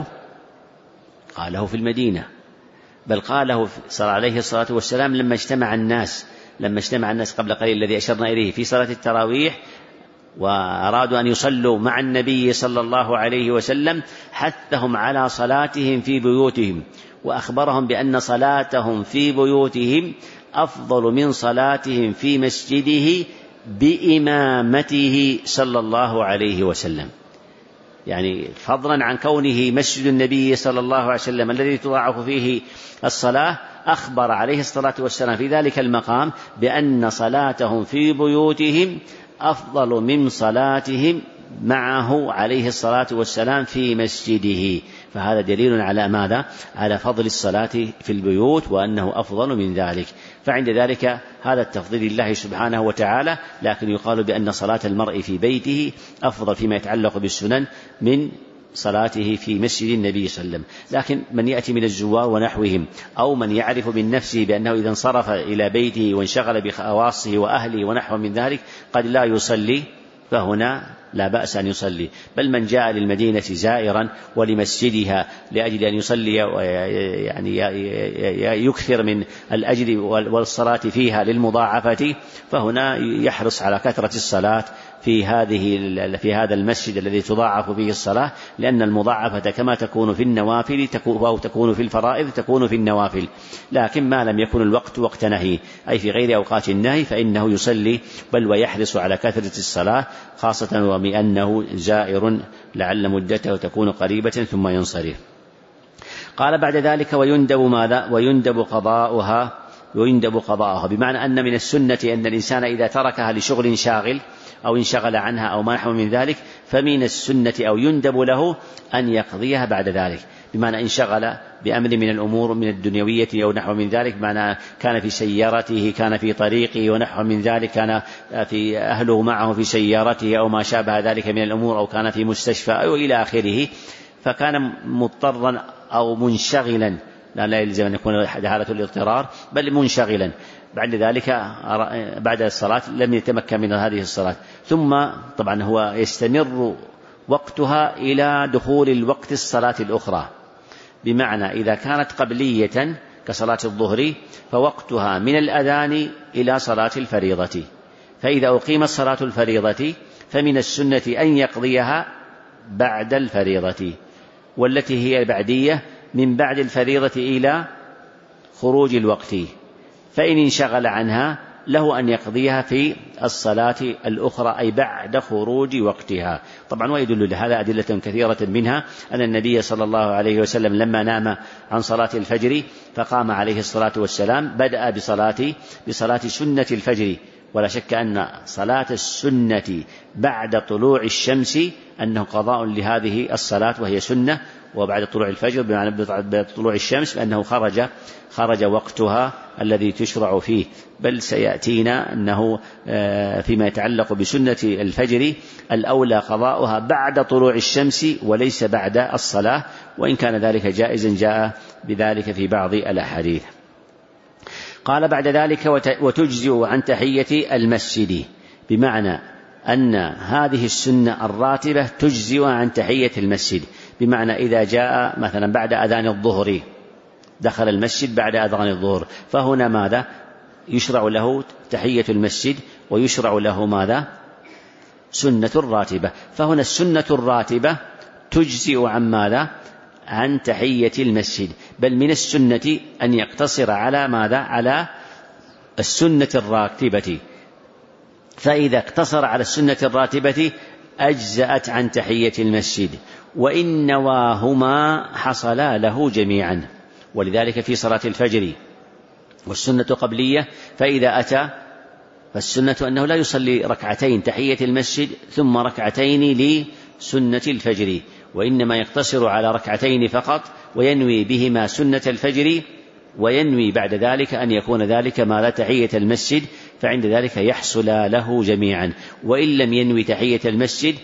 قاله في المدينة، بل قاله عليه الصلاة والسلام لما اجتمع الناس قبل قليل الذي أشرنا إليه في صلاة التراويح وأرادوا أن يصلوا مع النبي صلى الله عليه وسلم، حثهم على صلاتهم في بيوتهم وأخبرهم بأن صلاتهم في بيوتهم أفضل من صلاتهم في مسجده بإمامته صلى الله عليه وسلم. يعني فضلا عن كونه مسجد النبي صلى الله عليه وسلم الذي تضاعف فيه الصلاة، أخبر عليه الصلاة والسلام في ذلك المقام بأن صلاتهم في بيوتهم أفضل من صلاتهم معه عليه الصلاة والسلام في مسجده. فهذا دليل على ماذا؟ على فضل الصلاة في البيوت وأنه أفضل من ذلك. فعند ذلك هذا التفضيل لله سبحانه وتعالى، لكن يقال بأن صلاة المرء في بيته أفضل فيما يتعلق بالسنن من صلاته في مسجد النبي صلى الله عليه وسلم. لكن من يأتي من الزوار ونحوهم أو من يعرف من نفسه بأنه إذا انصرف إلى بيته وانشغل بخواصه وأهله ونحو من ذلك قد لا يصلي، فهنا لا بأس أن يصلي. بل من جاء للمدينة زائرا ولمسجدها لأجل أن يصلي يعني يكثر من الأجر والصلاة فيها للمضاعفة، فهنا يحرص على كثرة الصلاة في هذا المسجد الذي تضاعف فيه الصلاة، لأن المضاعفة كما تكون في النوافل أو تكون في الفرائض تكون في النوافل. لكن ما لم يكن الوقت وقت نهي أي في غير أوقات النهي فإنه يصلي بل ويحرص على كثرة الصلاة، خاصة وبأنه زائر لعل مدته تكون قريبة ثم ينصرف. قال بعد ذلك ويندب ماذا؟ ويندب قضاءها، بمعنى أن من السنة أن الإنسان إذا تركها لشغل شاغل أو انشغل عنها أو ما نحو من ذلك فمن السنة أو يندب له أن يقضيها بعد ذلك، بمعنى انشغل بأمر من الأمور من الدنيوية أو نحو من ذلك، بمعنى كان في سيارته كان في طريقه ونحو من ذلك، كان في أهله معه في سيارته أو ما شابه ذلك من الأمور، أو كان في مستشفى أو إلى آخره، فكان مضطرا أو منشغلا لا يلزم أن يكون حالة الاضطرار، بل منشغلا. بعد ذلك بعد الصلاة لم يتمكن من هذه الصلاة، ثم طبعا هو يستمر وقتها إلى دخول الوقت الصلاة الأخرى، بمعنى إذا كانت قبلية كصلاة الظهر فوقتها من الأذان إلى صلاة الفريضة، فإذا أقيمت صلاة الفريضة فمن السنة أن يقضيها بعد الفريضة، والتي هي بعدية من بعد الفريضة إلى خروج الوقت، فإن انشغل عنها له أن يقضيها في الصلاة الأخرى أي بعد خروج وقتها. طبعا ويدل لهذا أدلة كثيرة، منها أن النبي صلى الله عليه وسلم لما نام عن صلاة الفجر فقام عليه الصلاة والسلام بدأ بصلاة سنة الفجر، ولا شك أن صلاة السنة بعد طلوع الشمس أنه قضاء لهذه الصلاة وهي سنة، وبعد طلوع الفجر بمعنى بعد طلوع الشمس أنه خرج وقتها الذي تشرع فيه. بل سيأتينا أنه فيما يتعلق بسنة الفجر الأولى قضاؤها بعد طلوع الشمس وليس بعد الصلاة، وإن كان ذلك جائزا جاء بذلك في بعض الأحاديث. قال بعد ذلك وتجزئ عن تحية المسجد، بمعنى أن هذه السنة الراتبة تجزئ عن تحية المسجد، بمعنى إذا جاء مثلا بعد أذان الظهر دخل المسجد بعد أذان الظهر، فهنا ماذا يشرع له؟ تحية المسجد، ويشرع له ماذا؟ سنة راتبة. فهنا السنة الراتبة تجزئ عن ماذا؟ عن تحية المسجد، بل من السنة أن يقتصر على ماذا؟ على السنة الراتبة، فإذا اقتصر على السنة الراتبة أجزأت عن تحية المسجد، وإن نواهما حصلا له جميعا. ولذلك في صلاة الفجر والسنة قبلية، فإذا أتى فالسنة أنه لا يصلي ركعتين تحية المسجد ثم ركعتين لسنة الفجر، وإنما يقتصر على ركعتين فقط وينوي بهما سنة الفجر، وينوي بعد ذلك أن يكون ذلك ما لا تحية المسجد، فعند ذلك يحصل له جميعا. وإن لم ينوي تحية المسجد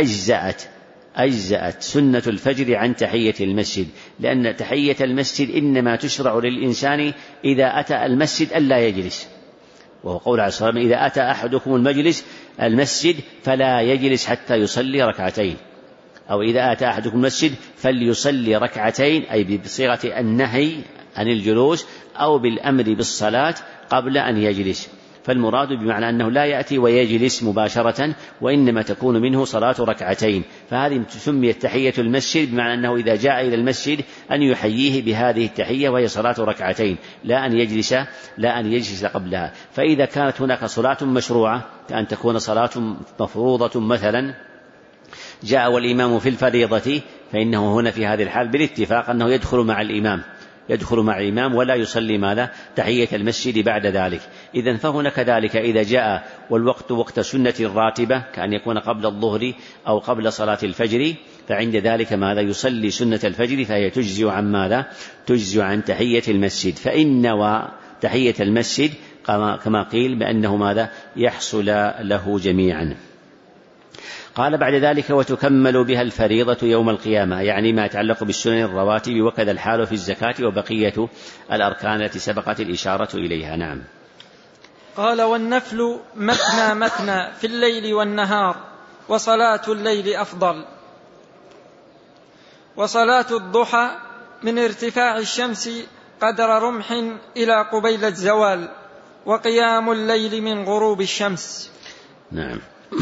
أجزأت سنة الفجر عن تحية المسجد، لأن تحية المسجد إنما تشرع للإنسان إذا أتى المسجد ألا يجلس، وهو قول عليه الصلاة والسلام إذا أتى أحدكم المسجد فلا يجلس حتى يصلي ركعتين، أو إذا أتى أحدكم المسجد فليصلي ركعتين، أي بصيغة النهي عن الجلوس أو بالأمر بالصلاة قبل أن يجلس. فالمراد بمعنى أنه لا يأتي ويجلس مباشرة، وإنما تكون منه صلاة ركعتين، فهذه سميت تحية المسجد، بمعنى أنه إذا جاء إلى المسجد أن يحييه بهذه التحية وهي صلاة ركعتين، لا أن يجلس قبلها. فإذا كانت هناك صلاة مشروعة كأن تكون صلاة مفروضة مثلا جاء والإمام في الفريضة، فإنه هنا في هذه الحال بالاتفاق أنه يدخل مع الإمام ولا يصلي ماذا؟ تحية المسجد بعد ذلك. إذن فهنا كذلك إذا جاء والوقت وقت سنة راتبة كأن يكون قبل الظهر أو قبل صلاة الفجر، فعند ذلك ماذا؟ يصلي سنة الفجر، فهي تجزئ عن ماذا؟ تجزئ عن تحية المسجد، فإن نوى تحية المسجد كما قيل بأنه ماذا؟ يحصل له جميعا. قال بعد ذلك وتكمل بها الفريضة يوم القيامة، يعني ما يتعلق بالسنن الرواتب، وكذا الحال في الزكاة وبقية الأركان التي سبقت الإشارة إليها. نعم. قال والنفل مثنى في الليل والنهار، وصلاة الليل أفضل، وصلاة الضحى من ارتفاع الشمس قدر رمح إلى قبيل الزوال، وقيام الليل من غروب الشمس. نعم.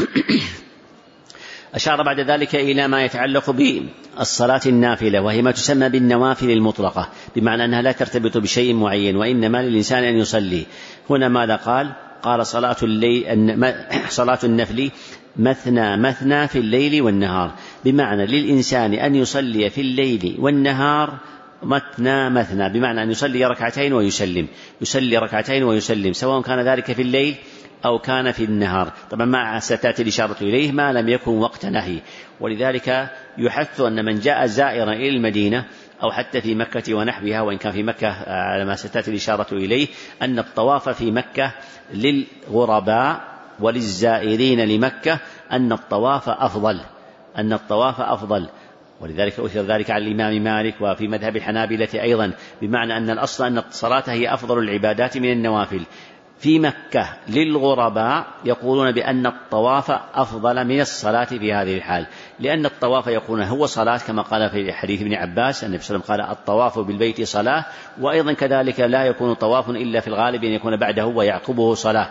أشار بعد ذلك إلى ما يتعلق بالصلاة النافلة، وهي ما تسمى بالنوافل المطلقة، بمعنى أنها لا ترتبط بشيء معين، وإنما للإنسان أن يصلي. هنا ماذا قال صلاة النفل مثنى في الليل والنهار، بمعنى للإنسان أن يصلي في الليل والنهار مثنى، بمعنى أن يصلي ركعتين ويسلم، سواء كان ذلك في الليل أو كان في النهار. طبعا ما ستأتي الإشارة إليه ما لم يكن وقت نهي، ولذلك يحث أن من جاء زائرا إلى المدينة أو حتى في مكة ونحوها، وإن كان في مكة على ما ستأتي الإشارة إليه، أن الطواف في مكة للغرباء وللزائرين لمكة أن الطواف أفضل، ولذلك أثر ذلك على الإمام مالك وفي مذهب الحنابلة أيضا، بمعنى أن الأصل أن الصلاة هي أفضل العبادات من النوافل. في مكة للغرباء يقولون بأن الطواف أفضل من الصلاة في هذه الحال، لأن الطواف يكون هو صلاة، كما قال في حديث ابن عباس النبي صلى الله عليه وسلم قال الطواف بالبيت صلاة، وأيضا كذلك لا يكون طواف إلا في الغالب أن يكون بعده ويعقبه صلاة.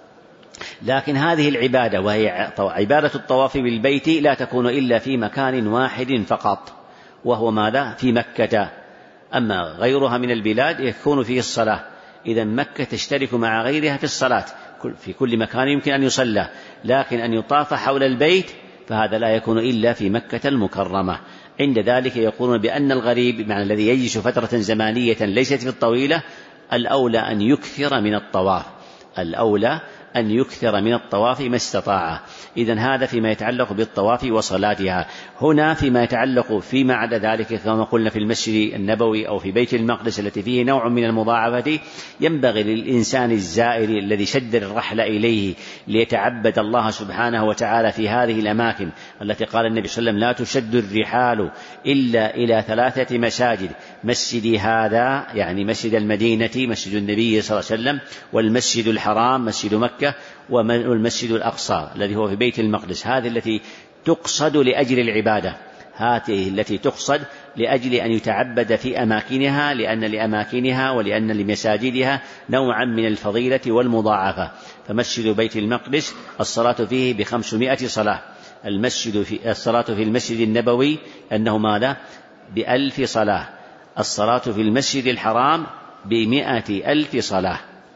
لكن هذه العبادة وهي عبادة الطواف بالبيت لا تكون إلا في مكان واحد فقط، وهو ماذا؟ في مكة. أما غيرها من البلاد يكون فيه الصلاة. إذا مكة تشترك مع غيرها في الصلاة، في كل مكان يمكن أن يصلى، لكن أن يطاف حول البيت فهذا لا يكون إلا في مكة المكرمة. عند ذلك يقولون بأن الغريب، معنى الذي يجلس فترة زمانية ليست بالطويلة، الأولى أن يكثر من الطواف، الأولى أن يكثر من الطواف ما استطاع. إذن هذا فيما يتعلق بالطواف وصلاتها. هنا فيما يتعلق فيما عدا ذلك كما قلنا في المسجد النبوي أو في بيت المقدس التي فيه نوع من المضاعفة، ينبغي للإنسان الزائر الذي شد الرحل إليه ليتعبد الله سبحانه وتعالى في هذه الأماكن التي قال النبي صلى الله عليه وسلم لا تشد الرحال إلا إلى 3 مساجد: مسجدي هذا يعني مسجد المدينة مسجد النبي صلى الله عليه وسلم، والمسجد الحرام مسجد مكة، والمسجد الأقصى الذي هو في بيت المقدس. هذه التي تقصد لأجل العبادة، هذه التي تقصد لأجل أن يتعبد في أماكنها، لأن لأماكنها ولأن لمساجدها نوعا من الفضيلة والمضاعفة. فمسجد بيت المقدس الصلاة فيه 500 صلاة، الصلاة في المسجد النبوي أنه ماذا؟ 1000 صلاة، الصلاة في المسجد الحرام 100,000 صلاة،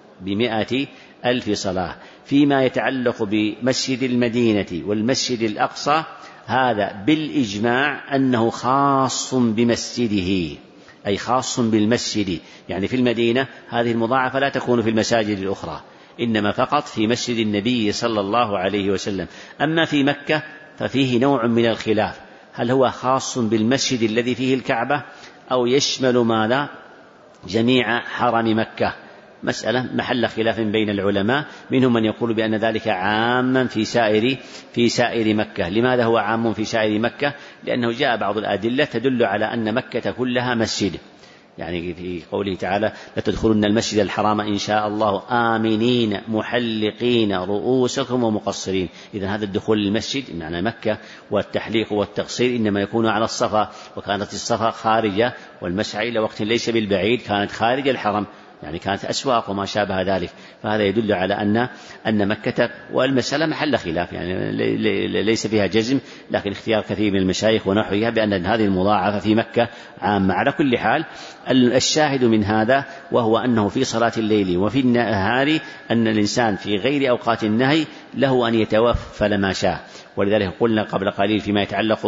100,000 صلاة. فيما يتعلق بمسجد المدينة والمسجد الأقصى هذا بالإجماع أنه خاص بمسجده، أي خاص بالمسجد، يعني في المدينة هذه المضاعفة لا تكون في المساجد الأخرى، إنما فقط في مسجد النبي صلى الله عليه وسلم. أما في مكة ففيه نوع من الخلاف، هل هو خاص بالمسجد الذي فيه الكعبة أو يشمل ماذا؟ جميع حرم مكة؟ مسألة محل خلاف بين العلماء، منهم من يقول بأن ذلك عاما في سائر مكة. لماذا هو عام في سائر مكة؟ لأنه جاء بعض الأدلة تدل على أن مكة كلها مسجد، يعني في قوله تعالى لتدخلن المسجد الحرام إن شاء الله آمنين محلقين رؤوسكم ومقصرين. إذن هذا الدخول للمسجد معنى مكة، والتحليق والتقصير إنما يكون على الصفا، وكانت الصفا خارجة، والمسعى إلى وقت ليس بالبعيد كانت خارج الحرم، يعني كانت أسواق وما شابه ذلك. فهذا يدل على أن مكة، والمسألة محل خلاف يعني ليس فيها جزم، لكن اختيار كثير من المشايخ ونحوها بأن هذه المضاعفة في مكة عامة. على كل حال الشاهد من هذا وهو أنه في صلاة الليل وفي النهار أن الإنسان في غير أوقات النهي له أن يتوفل ما شاء. ولذلك قلنا قبل قليل فيما يتعلق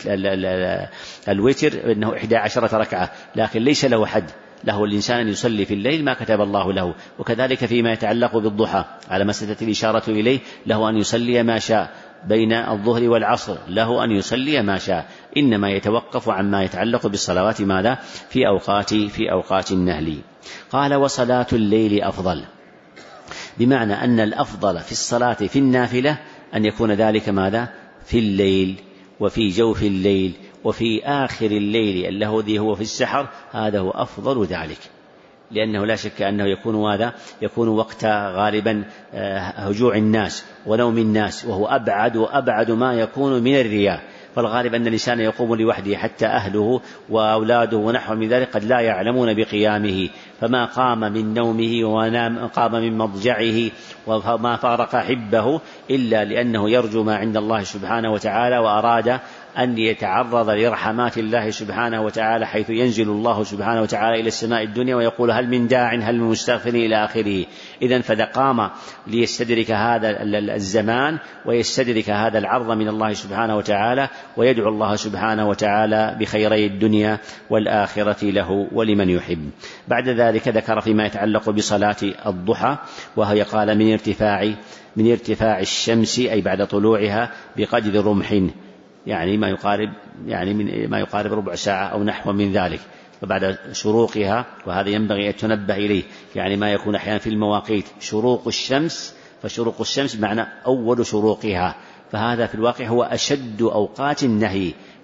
بالوتر أنه 11 ركعة، لكن ليس له حد، له الإنسان أن يصلي في الليل ما كتب الله له. وكذلك فيما يتعلق بالضحى على مسألة الإشارة إليه له أن يصلي ما شاء بين الظهر والعصر، له أن يصلي ما شاء، إنما يتوقف عما يتعلق بالصلوات ماذا؟ في أوقات النهل. قال وصلاة الليل أفضل، بمعنى أن الأفضل في الصلاة في النافلة أن يكون ذلك ماذا؟ في الليل وفي جوف الليل وفي آخر الليل الذي هو في السحر، هذا هو أفضل ذلك، لأنه لا شك أنه يكون وقت غالبا هجوع الناس ونوم الناس، وهو أبعد ما يكون من الرياء. فالغالب أن الإنسان يقوم لوحده حتى أهله وأولاده ونحو من ذلك قد لا يعلمون بقيامه، فما قام من نومه قام من مضجعه وما فارق حبه إلا لأنه يرجو ما عند الله سبحانه وتعالى، وأراد أن يتعرض لرحمات الله سبحانه وتعالى، حيث ينزل الله سبحانه وتعالى إلى السماء الدنيا ويقول هل من داع هل من مستغفر إلى آخره. إذن فإذا قام ليستدرك هذا الزمان ويستدرك هذا العرض من الله سبحانه وتعالى، ويدعو الله سبحانه وتعالى بخيري الدنيا والآخرة له ولمن يحب. بعد ذلك ذكر فيما يتعلق بصلاة الضحى، وهي قال من ارتفاع الشمس أي بعد طلوعها بقدر رمح، يعني ما يقارب ربع ساعة أو نحو من ذلك، وبعد شروقها، وهذا ينبغي أن تنبه إليه، يعني ما يكون أحيانا في المواقيت شروق الشمس، فشروق الشمس معنى أول شروقها، فهذا في الواقع هو أشد أوقات النهي،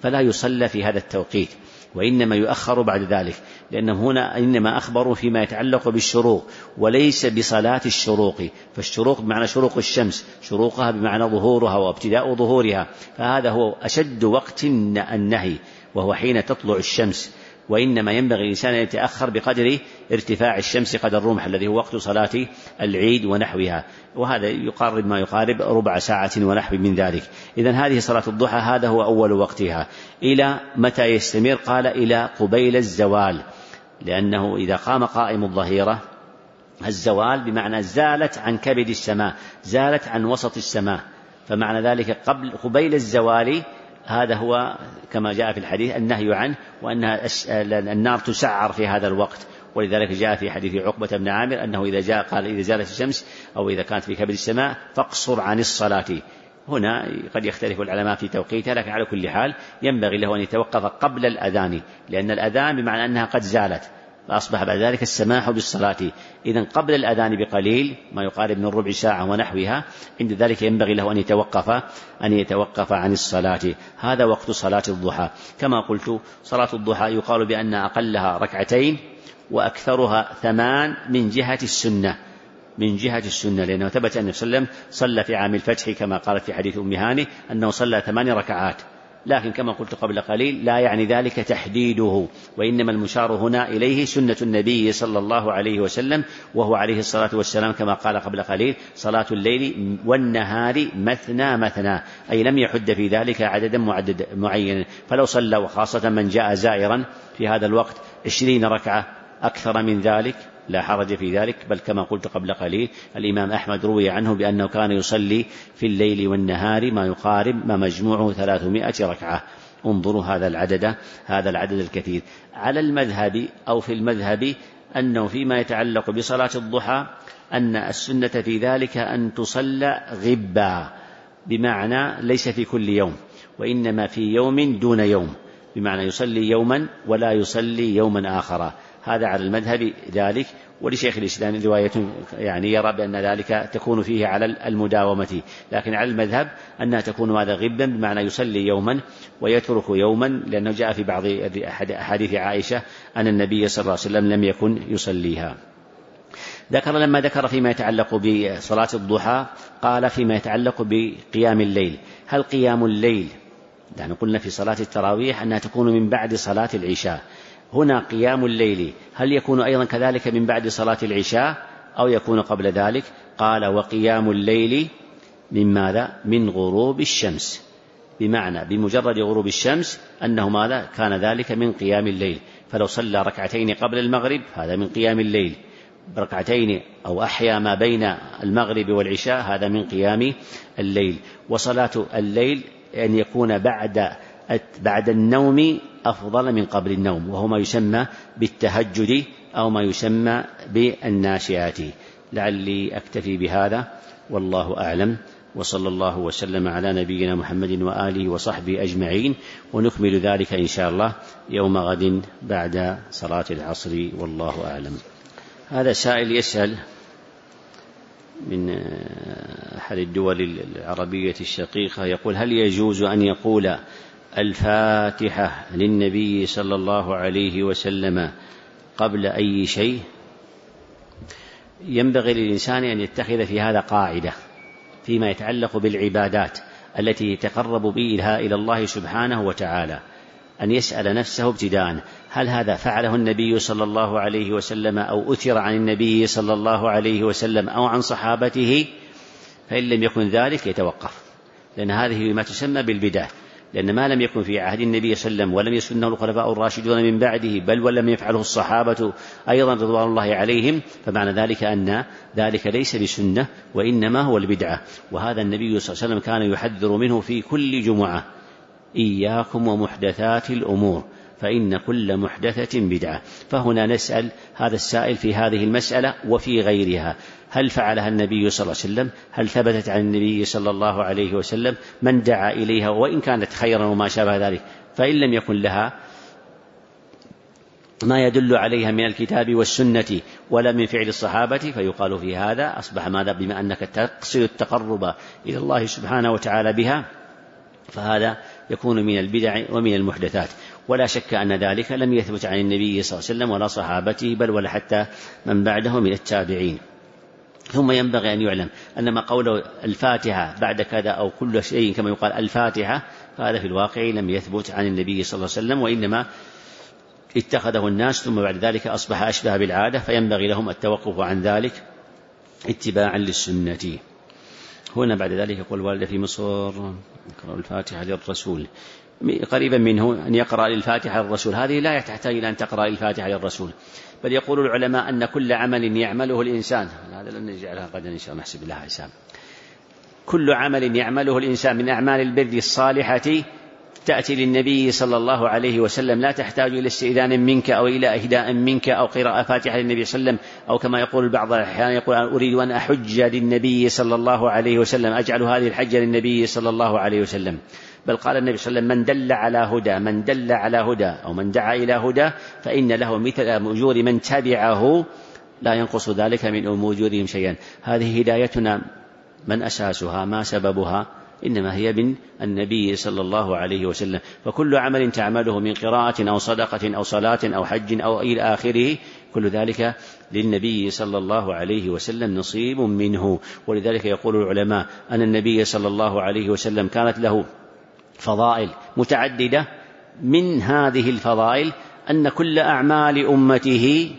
فلا يصلى في هذا التوقيت، وإنما يؤخر بعد ذلك، لأنهم هنا إنما أخبروا فيما يتعلق بالشروق وليس بصلاة الشروق. فالشروق بمعنى شروق الشمس، شروقها بمعنى ظهورها وابتداء ظهورها، فهذا هو أشد وقت النهي وهو حين تطلع الشمس، وإنما ينبغي الإنسان أن يتأخر بقدر ارتفاع الشمس قدر الرمح الذي هو وقت صلاة العيد ونحوها، وهذا يقارب ما يقارب ربع ساعة ونحو من ذلك. إذن هذه صلاة الضحى هذا هو أول وقتها. إلى متى يستمر؟ قال إلى قبيل الزوال، لأنه إذا قام قائم الظهيرة الزوال بمعنى زالت عن كبد السماء، زالت عن وسط السماء، فمعنى ذلك قبيل الزوال هذا هو كما جاء في الحديث النهي عنه، وأن النار تسعر في هذا الوقت، ولذلك جاء في حديث عقبة بن عامر أنه إذا جاء قال إذا زالت الشمس أو إذا كانت في كبد السماء فاقصر عن الصلاة. هنا قد يختلف العلماء في توقيتها، لكن على كل حال ينبغي له أن يتوقف قبل الأذان، لأن الأذان بمعنى أنها قد زالت، فأصبح بعد ذلك السماح بالصلاة. إذن قبل الأذان بقليل ما يقارب من ربع ساعة ونحوها، عند ذلك ينبغي له أن يتوقف عن الصلاة. هذا وقت صلاة الضحى. كما قلت صلاة الضحى يقال بأن أقلها ركعتين وأكثرها 8 من جهة السنة، لأنه ثبت أن صلى الله عليه وسلم صلى في عام الفتح كما قالت في حديث أم هاني أنه صلى 8 ركعات، لكن كما قلت قبل قليل لا يعني ذلك تحديده، وإنما المشار هنا إليه سنة النبي صلى الله عليه وسلم، وهو عليه الصلاة والسلام كما قال قبل قليل صلاة الليل والنهار مثنى مثنى، أي لم يحد في ذلك عددا معين. فلو صلى، وخاصة من جاء زائرا في هذا الوقت 20 ركعة أكثر من ذلك لا حرج في ذلك، بل كما قلت قبل قليل الإمام أحمد روي عنه بأنه كان يصلي في الليل والنهار ما يقارب ما مجموعه 300 ركعة. انظروا هذا العدد الكثير. على المذهب أو في المذهب أنه فيما يتعلق بصلاة الضحى أن السنة في ذلك أن تصلى غبا، بمعنى ليس في كل يوم، وإنما في يوم دون يوم، بمعنى يصلي يوما ولا يصلي يوما آخر. هذا على المذهب ذلك. ولشيخ الإسلام رواية يعني يرى بأن ذلك تكون فيه على المداومة، لكن على المذهب أنها تكون هذا غبا، بمعنى يصلي يوما ويترك يوما، لأنه جاء في بعض أحاديث عائشة أن النبي صلى الله عليه وسلم لم يكن يصليها. لما ذكر فيما يتعلق بصلاة الضحى قال فيما يتعلق بقيام الليل. هل قيام الليل، يعني قلنا في صلاة التراويح أنها تكون من بعد صلاة العشاء، هنا قيام الليل هل يكون أيضا كذلك من بعد صلاة العشاء أو يكون قبل ذلك؟ قال وقيام الليل من ماذا؟ من غروب الشمس، بمعنى بمجرد غروب الشمس أنه ماذا؟ كان ذلك من قيام الليل. فلو صلى ركعتين قبل المغرب هذا من قيام الليل، ركعتين أو أحيا ما بين المغرب والعشاء هذا من قيام الليل. وصلاة الليل أن يكون بعد النوم أفضل من قبل النوم، وهو ما يسمى بالتهجد أو ما يسمى بالناشئات. لعلي أكتفي بهذا والله أعلم، وصلى الله وسلم على نبينا محمد وآله وصحبه أجمعين، ونكمل ذلك إن شاء الله يوم غد بعد صلاة العصر والله أعلم. هذا سائل يسأل من أحد الدول العربية الشقيقة يقول: هل يجوز أن يقول الفاتحة للنبي صلى الله عليه وسلم قبل أي شيء؟ ينبغي للإنسان أن يتخذ في هذا قاعدة فيما يتعلق بالعبادات التي يتقرب بها إلى الله سبحانه وتعالى، أن يسأل نفسه ابتداء: هل هذا فعله النبي صلى الله عليه وسلم أو أثر عن النبي صلى الله عليه وسلم أو عن صحابته؟ فإن لم يكن ذلك يتوقف، لأن هذه ما تسمى بالبدعة، لأن ما لم يكن في عهد النبي صلى الله عليه وسلم ولم يسنه الخلفاء الراشدون من بعده، بل ولم يفعله الصحابة أيضا رضوان الله عليهم، فمعنى ذلك أن ذلك ليس بسنة وإنما هو البدعة. وهذا النبي صلى الله عليه وسلم كان يحذر منه في كل جمعة: إياكم ومحدثات الأمور فإن كل محدثة بدعة. فهنا نسأل هذا السائل في هذه المسألة وفي غيرها: هل فعلها النبي صلى الله عليه وسلم؟ هل ثبتت عن النبي صلى الله عليه وسلم؟ من دعا إليها وإن كانت خيرا وما شابه ذلك؟ فإن لم يكن لها ما يدل عليها من الكتاب والسنة ولا من فعل الصحابة فيقال في هذا أصبح ماذا؟ بما أنك تقصد التقرب إلى الله سبحانه وتعالى بها، فهذا يكون من البدع ومن المحدثات. ولا شك أن ذلك لم يثبت عن النبي صلى الله عليه وسلم ولا صحابته بل ولا حتى من بعده من التابعين. ثم ينبغي أن يعلم أن ما قوله الفاتحة بعد كذا أو كل شيء كما يقال الفاتحة، فهذا في الواقع لم يثبت عن النبي صلى الله عليه وسلم، وإنما اتخذه الناس ثم بعد ذلك أصبح أشبه بالعادة، فينبغي لهم التوقف عن ذلك اتباعا للسنة. هنا بعد ذلك يقول الوالد في مصر يقرأ الفاتحة للرسول، قريبا منه أن يقرأ الفاتحة للرسول، هذه لا تحتاج إلى أن تقرأ الفاتحة للرسول، بل يقول العلماء أن كل عمل يعمله الإنسان، هذا لن نجعلها غدا إن شاء الله نحسب لها حساب، كل عمل يعمله الإنسان من أعمال البر الصالحة تأتي للنبي صلى الله عليه وسلم، لا تحتاج إلى استئذان منك أو إلى إهداء منك أو قراءة فاتحة للنبي صلى الله عليه وسلم، أو كما يقول بعض الأحيان يقول أريد أن أحج للنبي صلى الله عليه وسلم، أجعل هذه الحجة للنبي صلى الله عليه وسلم. بل قال النبي صلى الله عليه وسلم من دل على هدى أو من دعا إلى هدى فإن له مثل أجور من تبعه لا ينقص ذلك من أجورهم شيئا. هذه هدايتنا من أساسها ما سببها؟ إنما هي من النبي صلى الله عليه وسلم. فكل عمل تعمله من قراءة أو صدقة أو صلاة أو حج أو إلى آخره كل ذلك للنبي صلى الله عليه وسلم نصيب منه. ولذلك يقول العلماء أن النبي صلى الله عليه وسلم كانت له فضائل متعددة، من هذه الفضائل أن كل أعمال أمته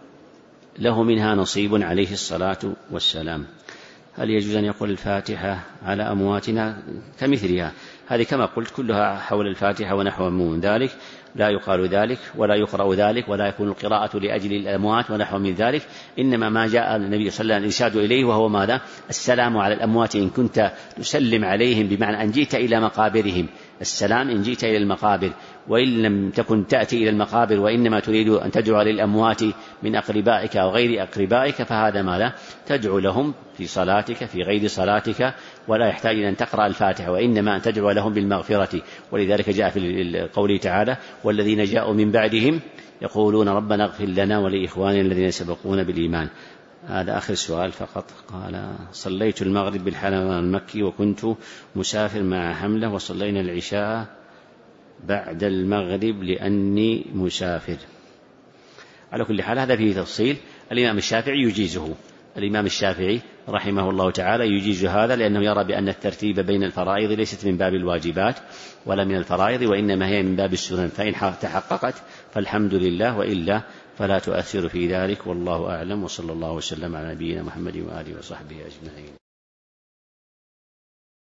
له منها نصيب عليه الصلاة والسلام. هل يجوز أن يقول الفاتحة على أمواتنا كمثلها؟ هذه كما قلت كلها حول الفاتحة ونحو من ذلك، لا يقال ذلك ولا يقرأ ذلك ولا يكون القراءة لأجل الأموات ونحو من ذلك، إنما ما جاء النبي صلى الله عليه وسلم الإرشاد إليه وهو ماذا؟ السلام على الأموات إن كنت تسلم عليهم، بمعنى أن جئت إلى مقابرهم، السلام إن جئت إلى المقابر، وإن لم تكن تأتي إلى المقابر وإنما تريد أن تدعو للأموات من أقربائك أو غير أقربائك فهذا ماذا؟ تدعو لهم في صلاتك في غير صلاتك، ولا يحتاج أن تقرأ الفاتحة وإنما أن تدعو لهم بالمغفرة. ولذلك جاء في قوله تعالى والذين جاءوا من بعدهم يقولون ربنا اغفر لنا ولإخواننا الذين سبقونا بالإيمان. هذا آخر سؤال فقط. قال صليت المغرب بالحرم المكي وكنت مسافر مع حملة وصلينا العشاء بعد المغرب لأني مسافر. على كل حال هذا فيه تفصيل. الإمام الشافعي يجيزه، الإمام الشافعي رحمه الله تعالى يجيز هذا، لأنه يرى بأن الترتيب بين الفرائض ليست من باب الواجبات ولا من الفرائض، وإنما هي من باب السنن، فإن تحققت فالحمد لله وإلا فلا تؤثر في ذلك، والله أعلم. وصلى الله وسلم على نبينا محمد وآله وصحبه أجمعين.